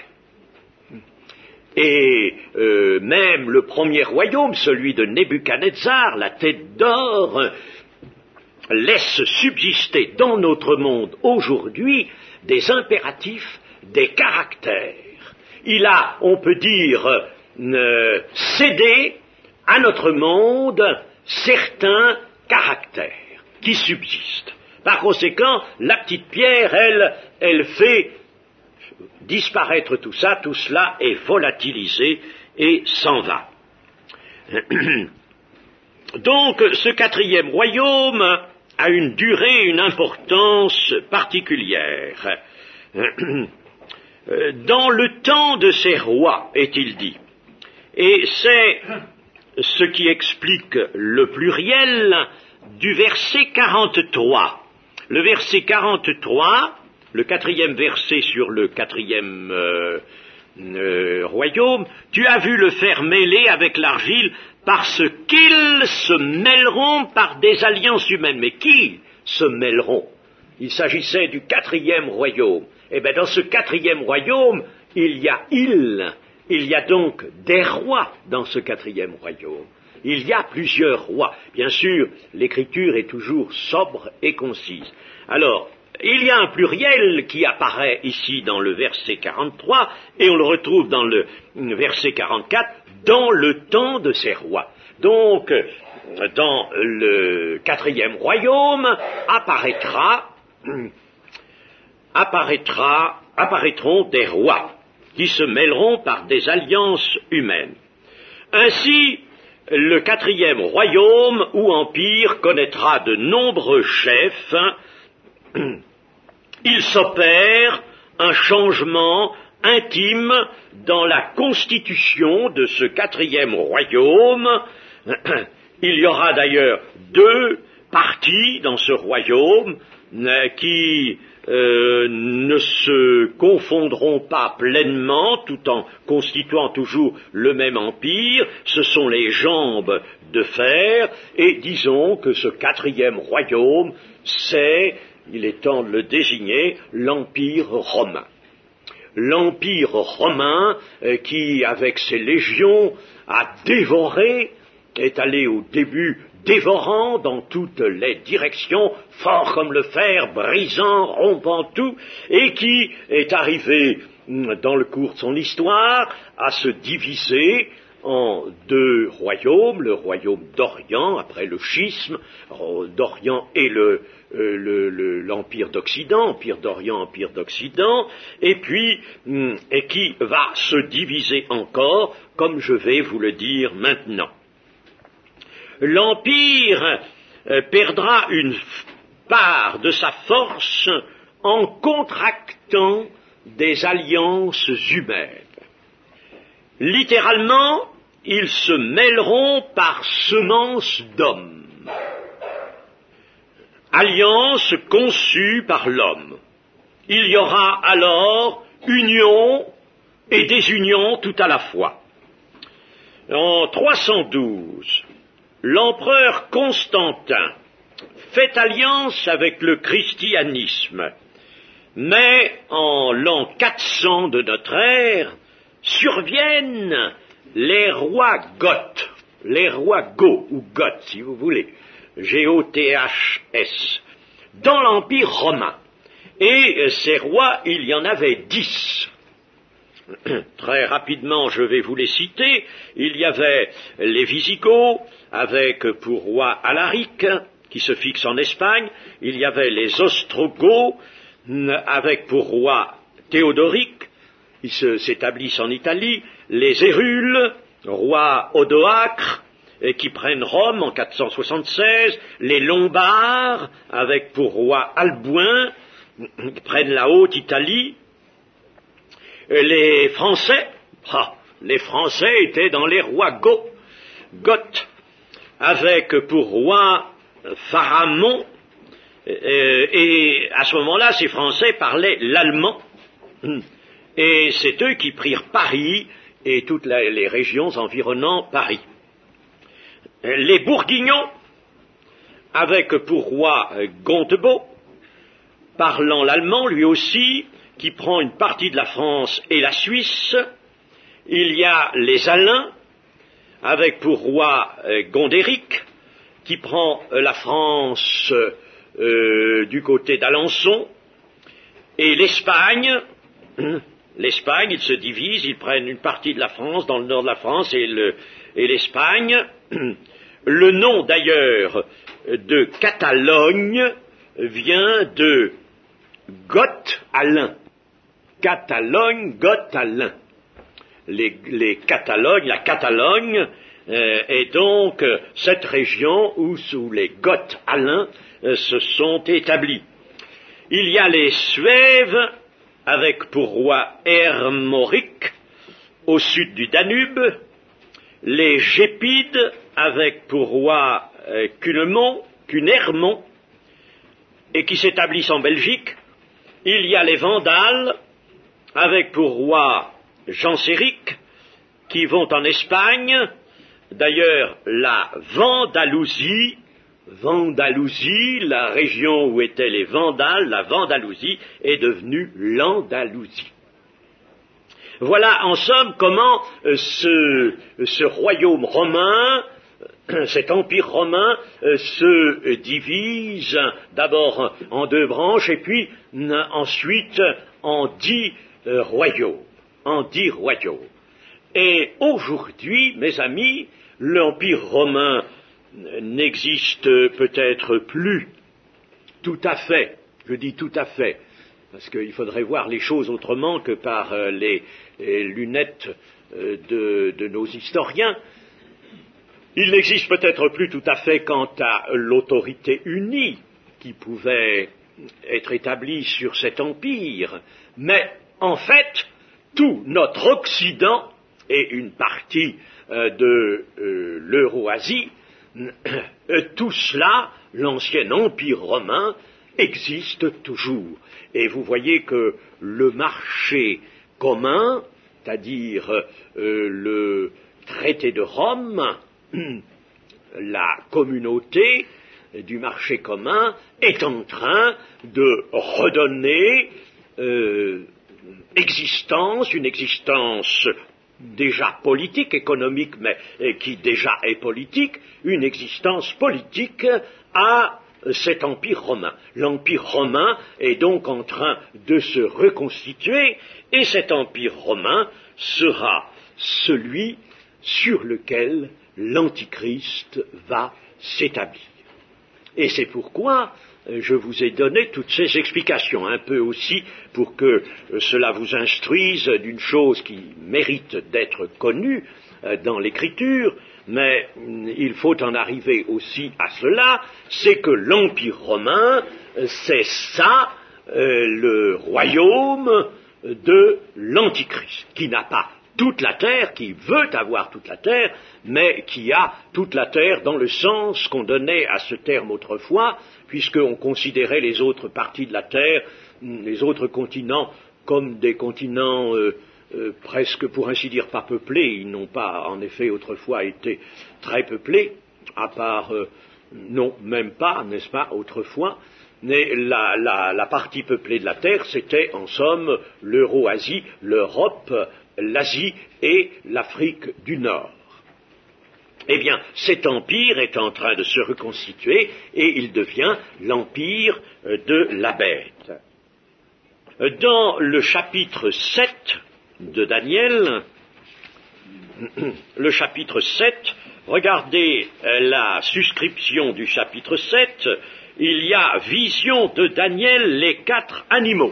Et euh, même le premier royaume, celui de Nebuchadnezzar, la tête d'or, laisse subsister dans notre monde aujourd'hui des impératifs, des caractères. Il a, on peut dire, euh, cédé à notre monde certains caractères qui subsistent. Par conséquent, la petite pierre, elle, elle fait disparaître tout ça, tout cela est volatilisé et s'en va. Donc, ce quatrième royaume a une durée, une importance particulière. Dans le temps de ces rois, est-il dit. Et c'est ce qui explique le pluriel du verset quarante-trois. Le verset quarante-trois, le quatrième verset sur le quatrième euh, euh, royaume, tu as vu le fer mêlé avec l'argile parce qu'ils se mêleront par des alliances humaines. Mais qui se mêleront? Il s'agissait du quatrième royaume. Eh bien, dans ce quatrième royaume, il y a il, il y a donc des rois dans ce quatrième royaume. Il y a plusieurs rois. Bien sûr, l'écriture est toujours sobre et concise. Alors, il y a un pluriel qui apparaît ici dans le verset quarante-trois, et on le retrouve dans le verset quarante-quatre, dans le temps de ces rois. Donc, dans le quatrième royaume, apparaîtra, apparaîtra, apparaîtront des rois, qui se mêleront par des alliances humaines. Ainsi, le quatrième royaume ou empire connaîtra de nombreux chefs. Il s'opère un changement intime dans la constitution de ce quatrième royaume. Il y aura d'ailleurs deux parties dans ce royaume qui euh, ne se confondront pas pleinement tout en constituant toujours le même empire. Ce sont les jambes de fer, et disons que ce quatrième royaume, c'est, il est temps de le désigner, l'Empire romain. L'Empire romain euh, qui, avec ses légions, a dévoré, est allé au début dévorant dans toutes les directions, fort comme le fer, brisant, rompant tout, et qui est arrivé, dans le cours de son histoire, à se diviser en deux royaumes, le royaume d'Orient, après le schisme d'Orient et le, euh, le, le, l'Empire d'Occident, Empire d'Orient, Empire d'Occident, et puis, et qui va se diviser encore, comme je vais vous le dire maintenant. L'Empire euh, perdra une part de sa force en contractant des alliances humaines. Littéralement, ils se mêleront par semence d'hommes. Alliance conçue par l'homme. Il y aura alors union et désunion tout à la fois. En trois cent douze, l'empereur Constantin fait alliance avec le christianisme. Mais en l'an quatre cents de notre ère, surviennent les rois goths, les rois Goths, ou Goths si vous voulez, G O T H S, dans l'Empire romain. Et ces rois, il y en avait dix. Très rapidement, je vais vous les citer. Il y avait les Visigoths, avec pour roi Alaric, qui se fixe en Espagne. Il y avait les Ostrogoths, avec pour roi Théodoric, qui s'établissent en Italie. Les Hérules, roi Odoacre, et qui prennent Rome en quatre cent soixante-seize. Les Lombards, avec pour roi Alboin, qui prennent la Haute-Italie. Les Français, ah, les Français étaient dans les rois Goths, Goths, avec pour roi Pharamond, euh, et à ce moment-là, ces Français parlaient l'allemand, et c'est eux qui prirent Paris et toutes la, les régions environnant Paris. Les Bourguignons, avec pour roi Gondebaud, parlant l'allemand lui aussi, qui prend une partie de la France et la Suisse. Il y a les Alains, avec pour roi euh, Gondéric, qui prend euh, la France euh, du côté d'Alençon, et l'Espagne. L'Espagne, ils se divisent, ils prennent une partie de la France, dans le nord de la France, et, le, et l'Espagne. Le nom d'ailleurs de Catalogne vient de Goth-Alain. Catalogne, Goth-Alain. Les, les Catalognes, la Catalogne euh, est donc euh, cette région où, sous les Goth-Alains, euh, se sont établis. Il y a les Suèves, avec pour roi Hermoric, au sud du Danube, les Gépides, avec pour roi euh, Cunemont, Cunermont, et qui s'établissent en Belgique. Il y a les Vandales, avec pour roi Genséric, qui vont en Espagne. D'ailleurs, la Vandalousie, Vandalousie, la région où étaient les Vandales, la Vandalousie, est devenue l'Andalousie. Voilà, en somme, comment euh, ce, ce royaume romain, cet empire romain, euh, se divise d'abord en deux branches et puis euh, ensuite en dix euh, royaumes, en dix royaumes. Et aujourd'hui, mes amis, l'empire romain n'existe peut-être plus tout à fait, je dis tout à fait, parce qu'il faudrait voir les choses autrement que par euh, les, les lunettes euh, de, de nos historiens. Il n'existe peut-être plus tout à fait quant à l'autorité unie qui pouvait être établie sur cet empire, mais en fait, tout notre Occident et une partie euh, de euh, l'Eurasie, euh, tout cela, l'ancien empire romain, existe toujours. Et vous voyez que le marché commun, c'est-à-dire euh, le traité de Rome, la communauté du marché commun est en train de redonner euh, existence, une existence déjà politique, économique, mais qui déjà est politique, une existence politique à cet empire romain. L'empire romain est donc en train de se reconstituer, et cet empire romain sera celui sur lequel l'Antichrist va s'établir. Et c'est pourquoi je vous ai donné toutes ces explications, un peu aussi pour que cela vous instruise d'une chose qui mérite d'être connue dans l'Écriture, mais il faut en arriver aussi à cela, c'est que l'Empire romain, c'est ça, euh, le royaume de l'Antichrist, qui n'a pas toute la terre, qui veut avoir toute la terre, mais qui a toute la terre dans le sens qu'on donnait à ce terme autrefois, puisqu'on considérait les autres parties de la terre, les autres continents, comme des continents euh, euh, presque, pour ainsi dire, pas peuplés. Ils n'ont pas, en effet, autrefois été très peuplés, à part euh, Non, même pas, n'est-ce pas, autrefois. Mais la, la, la partie peuplée de la Terre, c'était en somme l'Euro-Asie, l'Europe, l'Asie et l'Afrique du Nord. Eh bien, cet empire est en train de se reconstituer et il devient l'empire de la bête. Dans le chapitre sept de Daniel, le chapitre sept, regardez la suscription du chapitre sept, il y a vision de Daniel les quatre animaux.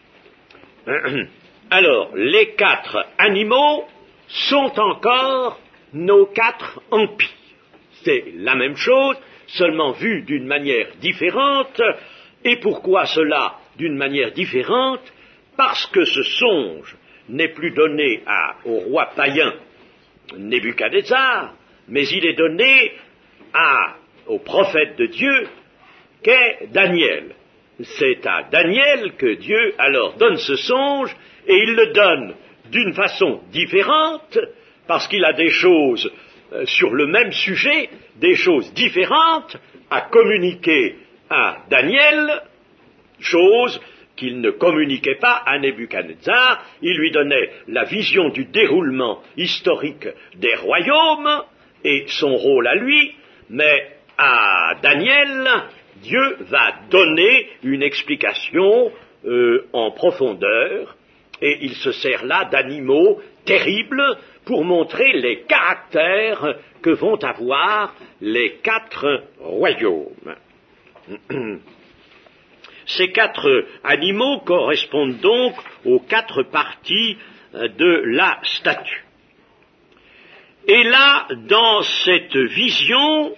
Alors, les quatre animaux sont encore nos quatre empires. C'est la même chose, seulement vu d'une manière différente. Et pourquoi cela d'une manière différente? Parce que ce songe n'est plus donné à, au roi païen Nebuchadnezzar, mais il est donné à, au prophète de Dieu qu'est Daniel. C'est à Daniel que Dieu alors donne ce songe, et il le donne d'une façon différente, parce qu'il a des choses euh, sur le même sujet, des choses différentes à communiquer à Daniel, choses qu'il ne communiquait pas à Nebuchadnezzar. Il lui donnait la vision du déroulement historique des royaumes et son rôle à lui, mais à Daniel, Dieu va donner une explication euh, en profondeur, et il se sert là d'animaux terribles pour montrer les caractères que vont avoir les quatre royaumes. Ces quatre animaux correspondent donc aux quatre parties de la statue. Et là, dans cette vision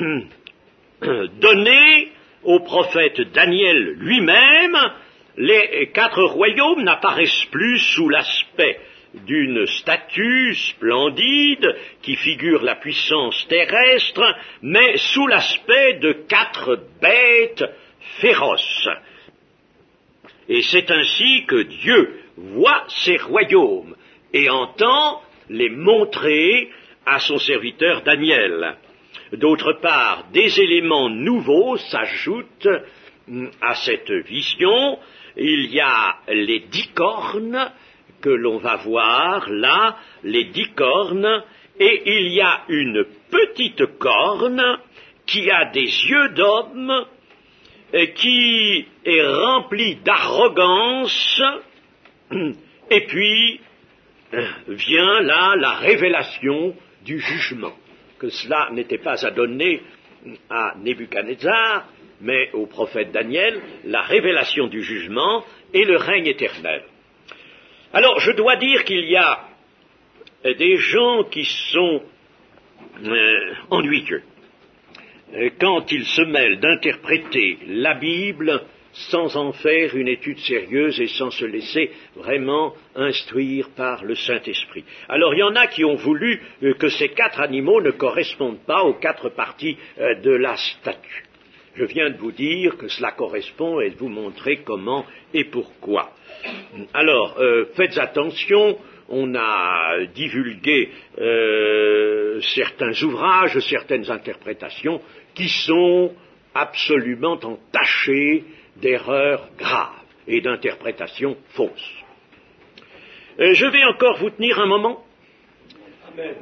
donnée au prophète Daniel lui-même, les quatre royaumes n'apparaissent plus sous l'aspect d'une statue splendide qui figure la puissance terrestre, mais sous l'aspect de quatre bêtes féroces. Et c'est ainsi que Dieu voit ces royaumes et entend les montrer à son serviteur Daniel. D'autre part, des éléments nouveaux s'ajoutent à cette vision. Il y a les dix cornes que l'on va voir là, les dix cornes, et il y a une petite corne qui a des yeux d'homme, qui est remplie d'arrogance, et puis vient là la révélation du jugement, que cela n'était pas à donner à Nebuchadnezzar, mais au prophète Daniel, la révélation du jugement et le règne éternel. Alors, je dois dire qu'il y a des gens qui sont euh, ennuyeux quand ils se mêlent d'interpréter la Bible sans en faire une étude sérieuse et sans se laisser vraiment instruire par le Saint-Esprit. Alors il y en a qui ont voulu euh, que ces quatre animaux ne correspondent pas aux quatre parties euh, de la statue. Je viens de vous dire que cela correspond et de vous montrer comment et pourquoi. Alors, euh, faites attention, on a divulgué euh, certains ouvrages, certaines interprétations qui sont absolument entachées d'erreurs graves et d'interprétations fausses. Euh, je vais encore vous tenir un moment. Amen.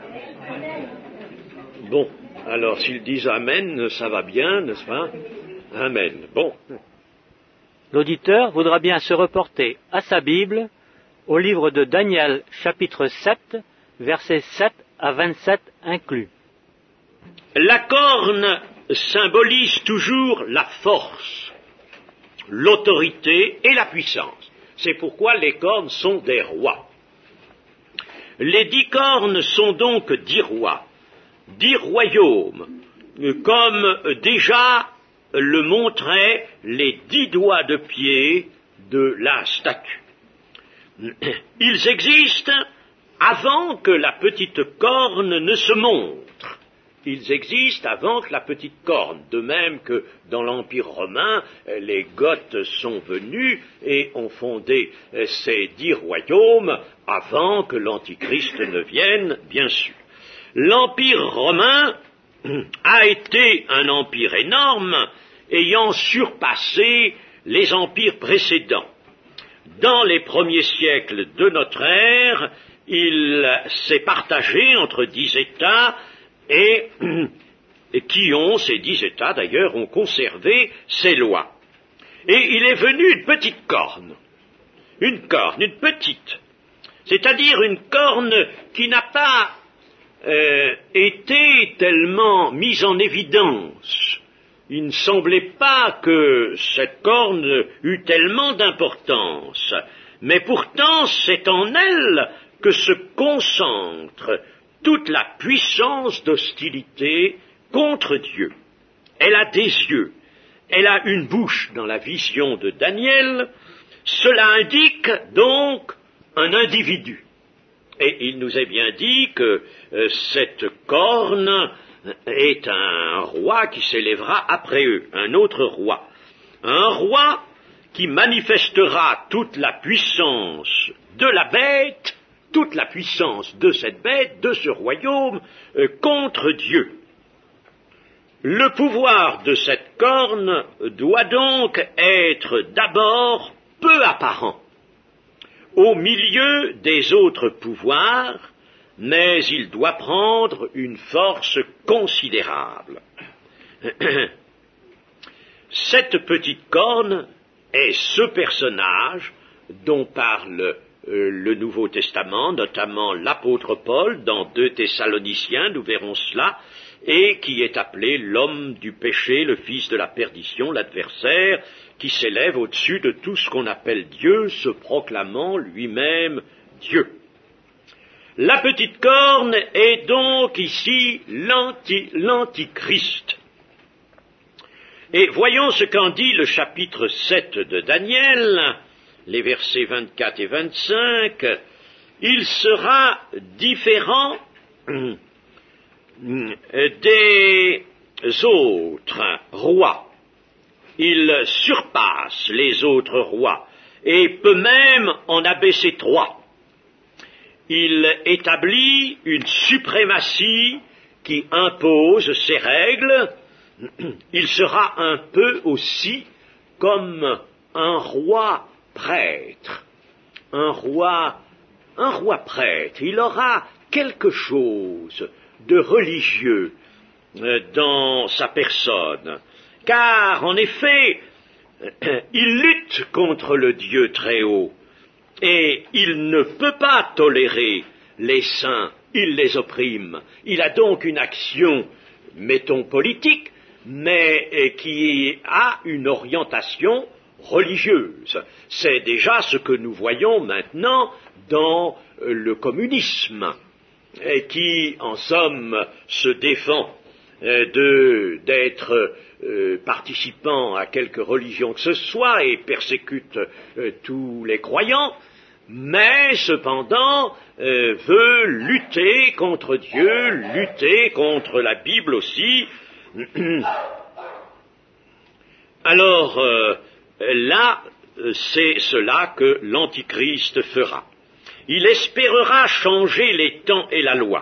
Bon, alors s'ils disent Amen, ça va bien, n'est-ce pas? Amen. Bon. L'auditeur voudra bien se reporter à sa Bible, au livre de Daniel, chapitre sept, versets sept à vingt-sept inclus. La corne symbolise toujours la force, l'autorité et la puissance. C'est pourquoi les cornes sont des rois. Les dix cornes sont donc dix rois, dix royaumes, comme déjà le montraient les dix doigts de pied de la statue. Ils existent avant que la petite corne ne se montre. Ils existent avant que la petite corne, de même que dans l'Empire romain, les Goths sont venus et ont fondé ces dix royaumes avant que l'Antichrist ne vienne, bien sûr. L'Empire romain a été un empire énorme, ayant surpassé les empires précédents. Dans les premiers siècles de notre ère, il s'est partagé entre dix États et, et qui ont, ces dix États d'ailleurs, ont conservé ces lois. Et il est venu une petite corne, une corne, une petite, c'est-à-dire une corne qui n'a pas euh, été tellement mise en évidence. Il ne semblait pas que cette corne eût tellement d'importance, mais pourtant c'est en elle que se concentre toute la puissance d'hostilité contre Dieu. Elle a des yeux, elle a une bouche dans la vision de Daniel, cela indique donc un individu. Et il nous est bien dit que euh, cette corne est un roi qui s'élèvera après eux, un autre roi. Un roi qui manifestera toute la puissance de la bête, toute la puissance de cette bête, de ce royaume, euh, contre Dieu. Le pouvoir de cette corne doit donc être d'abord peu apparent, au milieu des autres pouvoirs, mais il doit prendre une force considérable. Cette petite corne est ce personnage dont parle euh, le Nouveau Testament, notamment l'apôtre Paul, dans deux Thessaloniciens, nous verrons cela, et qui est appelé l'homme du péché, le fils de la perdition, l'adversaire, qui s'élève au-dessus de tout ce qu'on appelle Dieu, se proclamant lui-même Dieu. La petite corne est donc ici l'anti, l'antichrist. Et voyons ce qu'en dit le chapitre sept de Daniel, les versets vingt-quatre et vingt-cinq. Il sera différent des autres rois. Il surpasse les autres rois et peut même en abaisser trois. Il établit une suprématie qui impose ses règles. Il sera un peu aussi comme un roi prêtre. Un roi, un roi prêtre. Il aura quelque chose de religieux dans sa personne. Car, en effet, il lutte contre le Dieu très haut. Et il ne peut pas tolérer les saints, il les opprime. Il a donc une action, mettons, politique, mais qui a une orientation religieuse. C'est déjà ce que nous voyons maintenant dans le communisme, qui, en somme, se défend de, d'être euh, participant à quelque religion que ce soit et persécute euh, tous les croyants, mais cependant euh, veut lutter contre Dieu, lutter contre la Bible aussi. Alors euh, là, c'est cela que l'Antichrist fera. Il espérera changer les temps et la loi.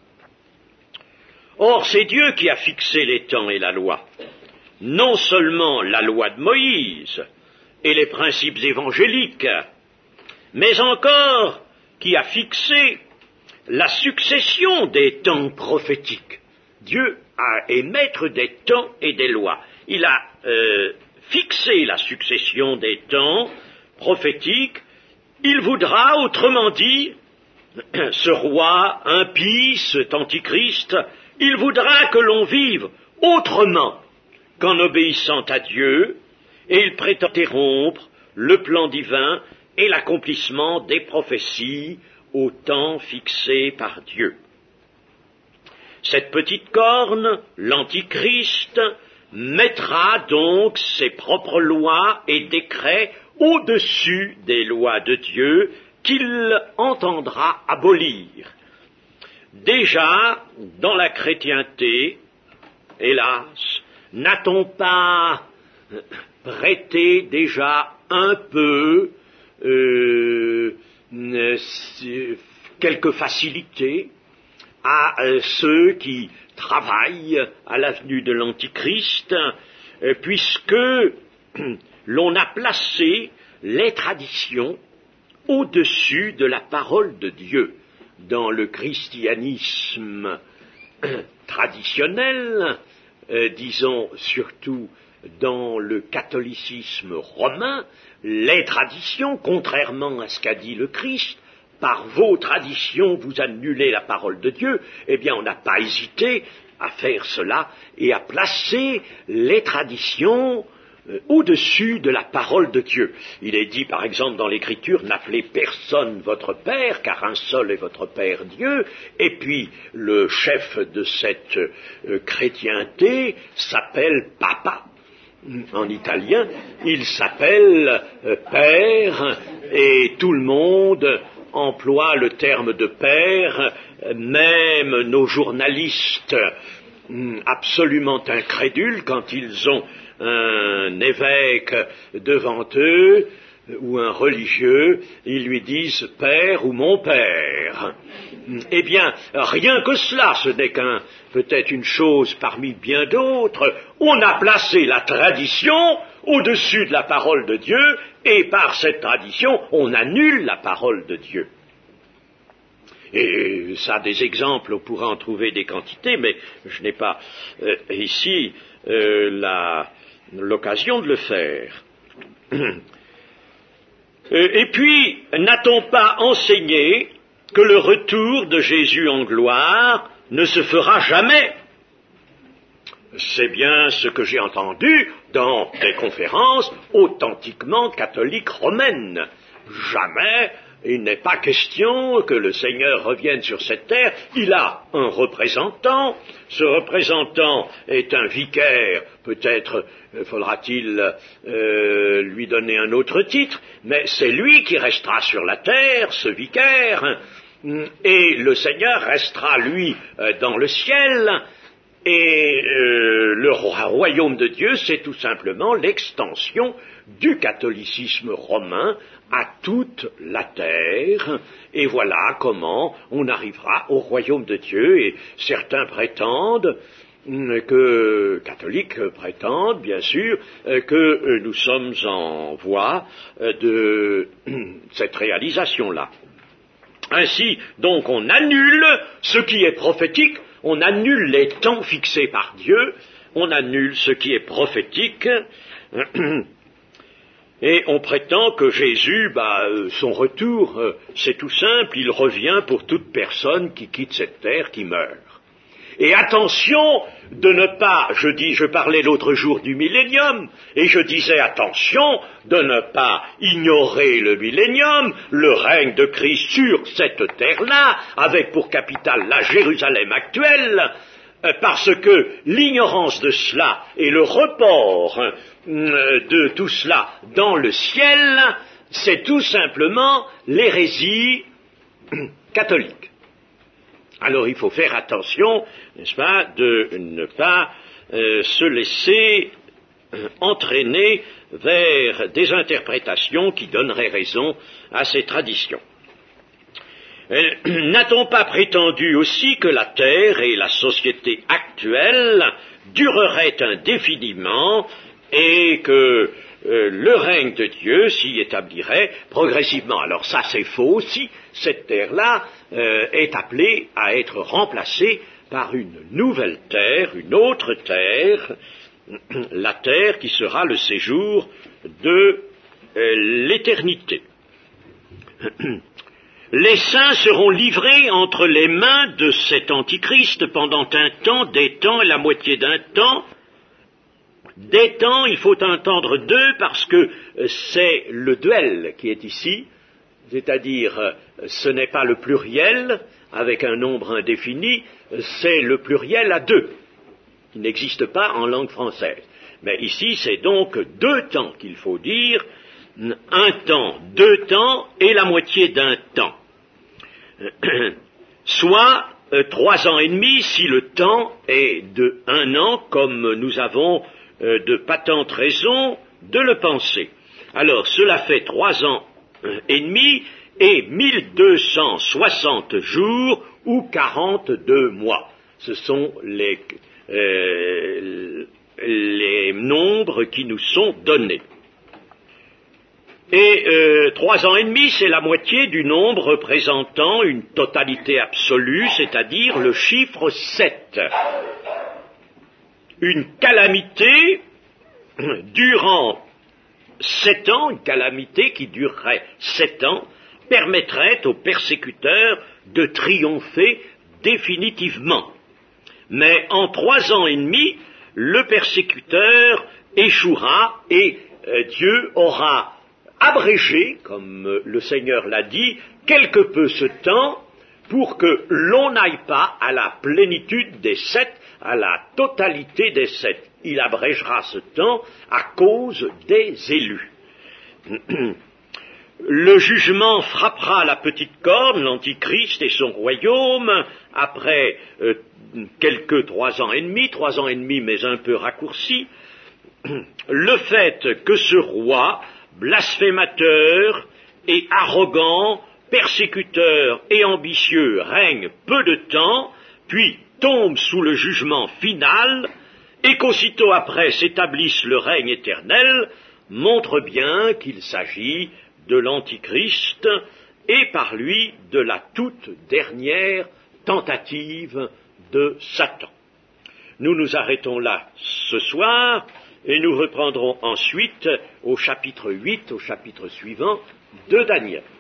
Or, c'est Dieu qui a fixé les temps et la loi. Non seulement la loi de Moïse et les principes évangéliques, mais encore qui a fixé la succession des temps prophétiques. Dieu a, est maître des temps et des lois. Il a euh, fixé la succession des temps prophétiques. Il voudra, autrement dit, ce roi impie, cet antichrist, il voudra que l'on vive autrement qu'en obéissant à Dieu, et il prétend interrompre le plan divin et l'accomplissement des prophéties au temps fixé par Dieu. Cette petite corne, l'Antichrist, mettra donc ses propres lois et décrets au-dessus des lois de Dieu qu'il entendra abolir. Déjà, dans la chrétienté, hélas, n'a-t-on pas prêté déjà un peu euh, quelques facilités à euh, ceux qui travaillent à la venue de l'Antichrist, euh, puisque l'on a placé les traditions au-dessus de la parole de Dieu. Dans le christianisme traditionnel, euh, disons surtout dans le catholicisme romain, les traditions, contrairement à ce qu'a dit le Christ, par vos traditions vous annulez la parole de Dieu, eh bien on n'a pas hésité à faire cela et à placer les traditions euh, au-dessus de la parole de Dieu. Il est dit par exemple dans l'Écriture, n'appelez personne votre Père, car un seul est votre Père Dieu, et puis le chef de cette euh, chrétienté s'appelle Papa. En italien, il s'appelle euh, Père, et tout le monde emploie le terme de Père, même nos journalistes absolument incrédules, quand ils ont un évêque devant eux, ou un religieux, ils lui disent « Père » ou « Mon Père ». Eh bien, rien que cela, ce n'est qu'un, peut-être une chose parmi bien d'autres, on a placé la tradition au-dessus de la parole de Dieu, et par cette tradition, on annule la parole de Dieu. Et ça, des exemples, on pourra en trouver des quantités, mais je n'ai pas euh, ici euh, la, l'occasion de le faire. Et puis, n'a-t-on pas enseigné que le retour de Jésus en gloire ne se fera jamais? C'est bien ce que j'ai entendu dans des conférences authentiquement catholiques romaines. Jamais il n'est pas question que le Seigneur revienne sur cette terre. Il a un représentant. Ce représentant est un vicaire. Peut-être euh, faudra-t-il euh, lui donner un autre titre, mais c'est lui qui restera sur la terre, ce vicaire, et le Seigneur restera, lui, euh, dans le ciel. Et euh, le royaume de Dieu, c'est tout simplement l'extension du catholicisme romain à toute la terre, et voilà comment on arrivera au royaume de Dieu, et certains prétendent que, catholiques prétendent bien sûr, que nous sommes en voie de cette réalisation-là. Ainsi, donc, on annule ce qui est prophétique, on annule les temps fixés par Dieu, on annule ce qui est prophétique, et on prétend que Jésus, bah, son retour, c'est tout simple, il revient pour toute personne qui quitte cette terre, qui meurt. Et attention de ne pas, je dis, je parlais l'autre jour du millénium, et je disais attention de ne pas ignorer le millénium, le règne de Christ sur cette terre-là, avec pour capitale la Jérusalem actuelle, parce que l'ignorance de cela et le report de tout cela dans le ciel, c'est tout simplement l'hérésie catholique. Alors il faut faire attention, n'est-ce pas, de ne pas euh, se laisser euh, entraîner vers des interprétations qui donneraient raison à ces traditions. Euh, n'a-t-on pas prétendu aussi que la terre et la société actuelle dureraient indéfiniment et que euh, le règne de Dieu s'y établirait progressivement? Alors ça c'est faux aussi, cette terre-là euh, est appelée à être remplacée par une nouvelle terre, une autre terre, la terre qui sera le séjour de euh, l'éternité. Les saints seront livrés entre les mains de cet antichrist pendant un temps, des temps et la moitié d'un temps. Des temps, il faut entendre deux parce que c'est le duel qui est ici, c'est-à-dire ce n'est pas le pluriel avec un nombre indéfini, c'est le pluriel à deux, qui n'existe pas en langue française. Mais ici, c'est donc deux temps qu'il faut dire, un temps, deux temps et la moitié d'un temps. Soit euh, trois ans et demi si le temps est de un an, comme nous avons euh, de patentes raisons de le penser. Alors, cela fait trois ans euh, et demi, et mille deux cent soixante jours ou quarante-deux mois. Ce sont les, euh, les nombres qui nous sont donnés. Et euh, trois ans et demi, c'est la moitié du nombre représentant une totalité absolue, c'est-à-dire le chiffre sept. Une calamité durant sept ans, une calamité qui durerait sept ans, permettrait aux persécuteurs de triompher définitivement. Mais en trois ans et demi, le persécuteur échouera et euh, Dieu aura abrégé, comme le Seigneur l'a dit, quelque peu ce temps pour que l'on n'aille pas à la plénitude des sept, à la totalité des sept. Il abrégera ce temps à cause des élus. Le jugement frappera la petite corne, l'Antichrist et son royaume, après euh, quelques trois ans et demi, trois ans et demi mais un peu raccourci. Le fait que ce roi, blasphémateur et arrogant, persécuteur et ambitieux, règne peu de temps, puis tombe sous le jugement final, et qu'aussitôt après s'établisse le règne éternel, montre bien qu'il s'agit de l'Antichrist et par lui de la toute dernière tentative de Satan. Nous nous arrêtons là ce soir et nous reprendrons ensuite au chapitre huit, au chapitre suivant de Daniel.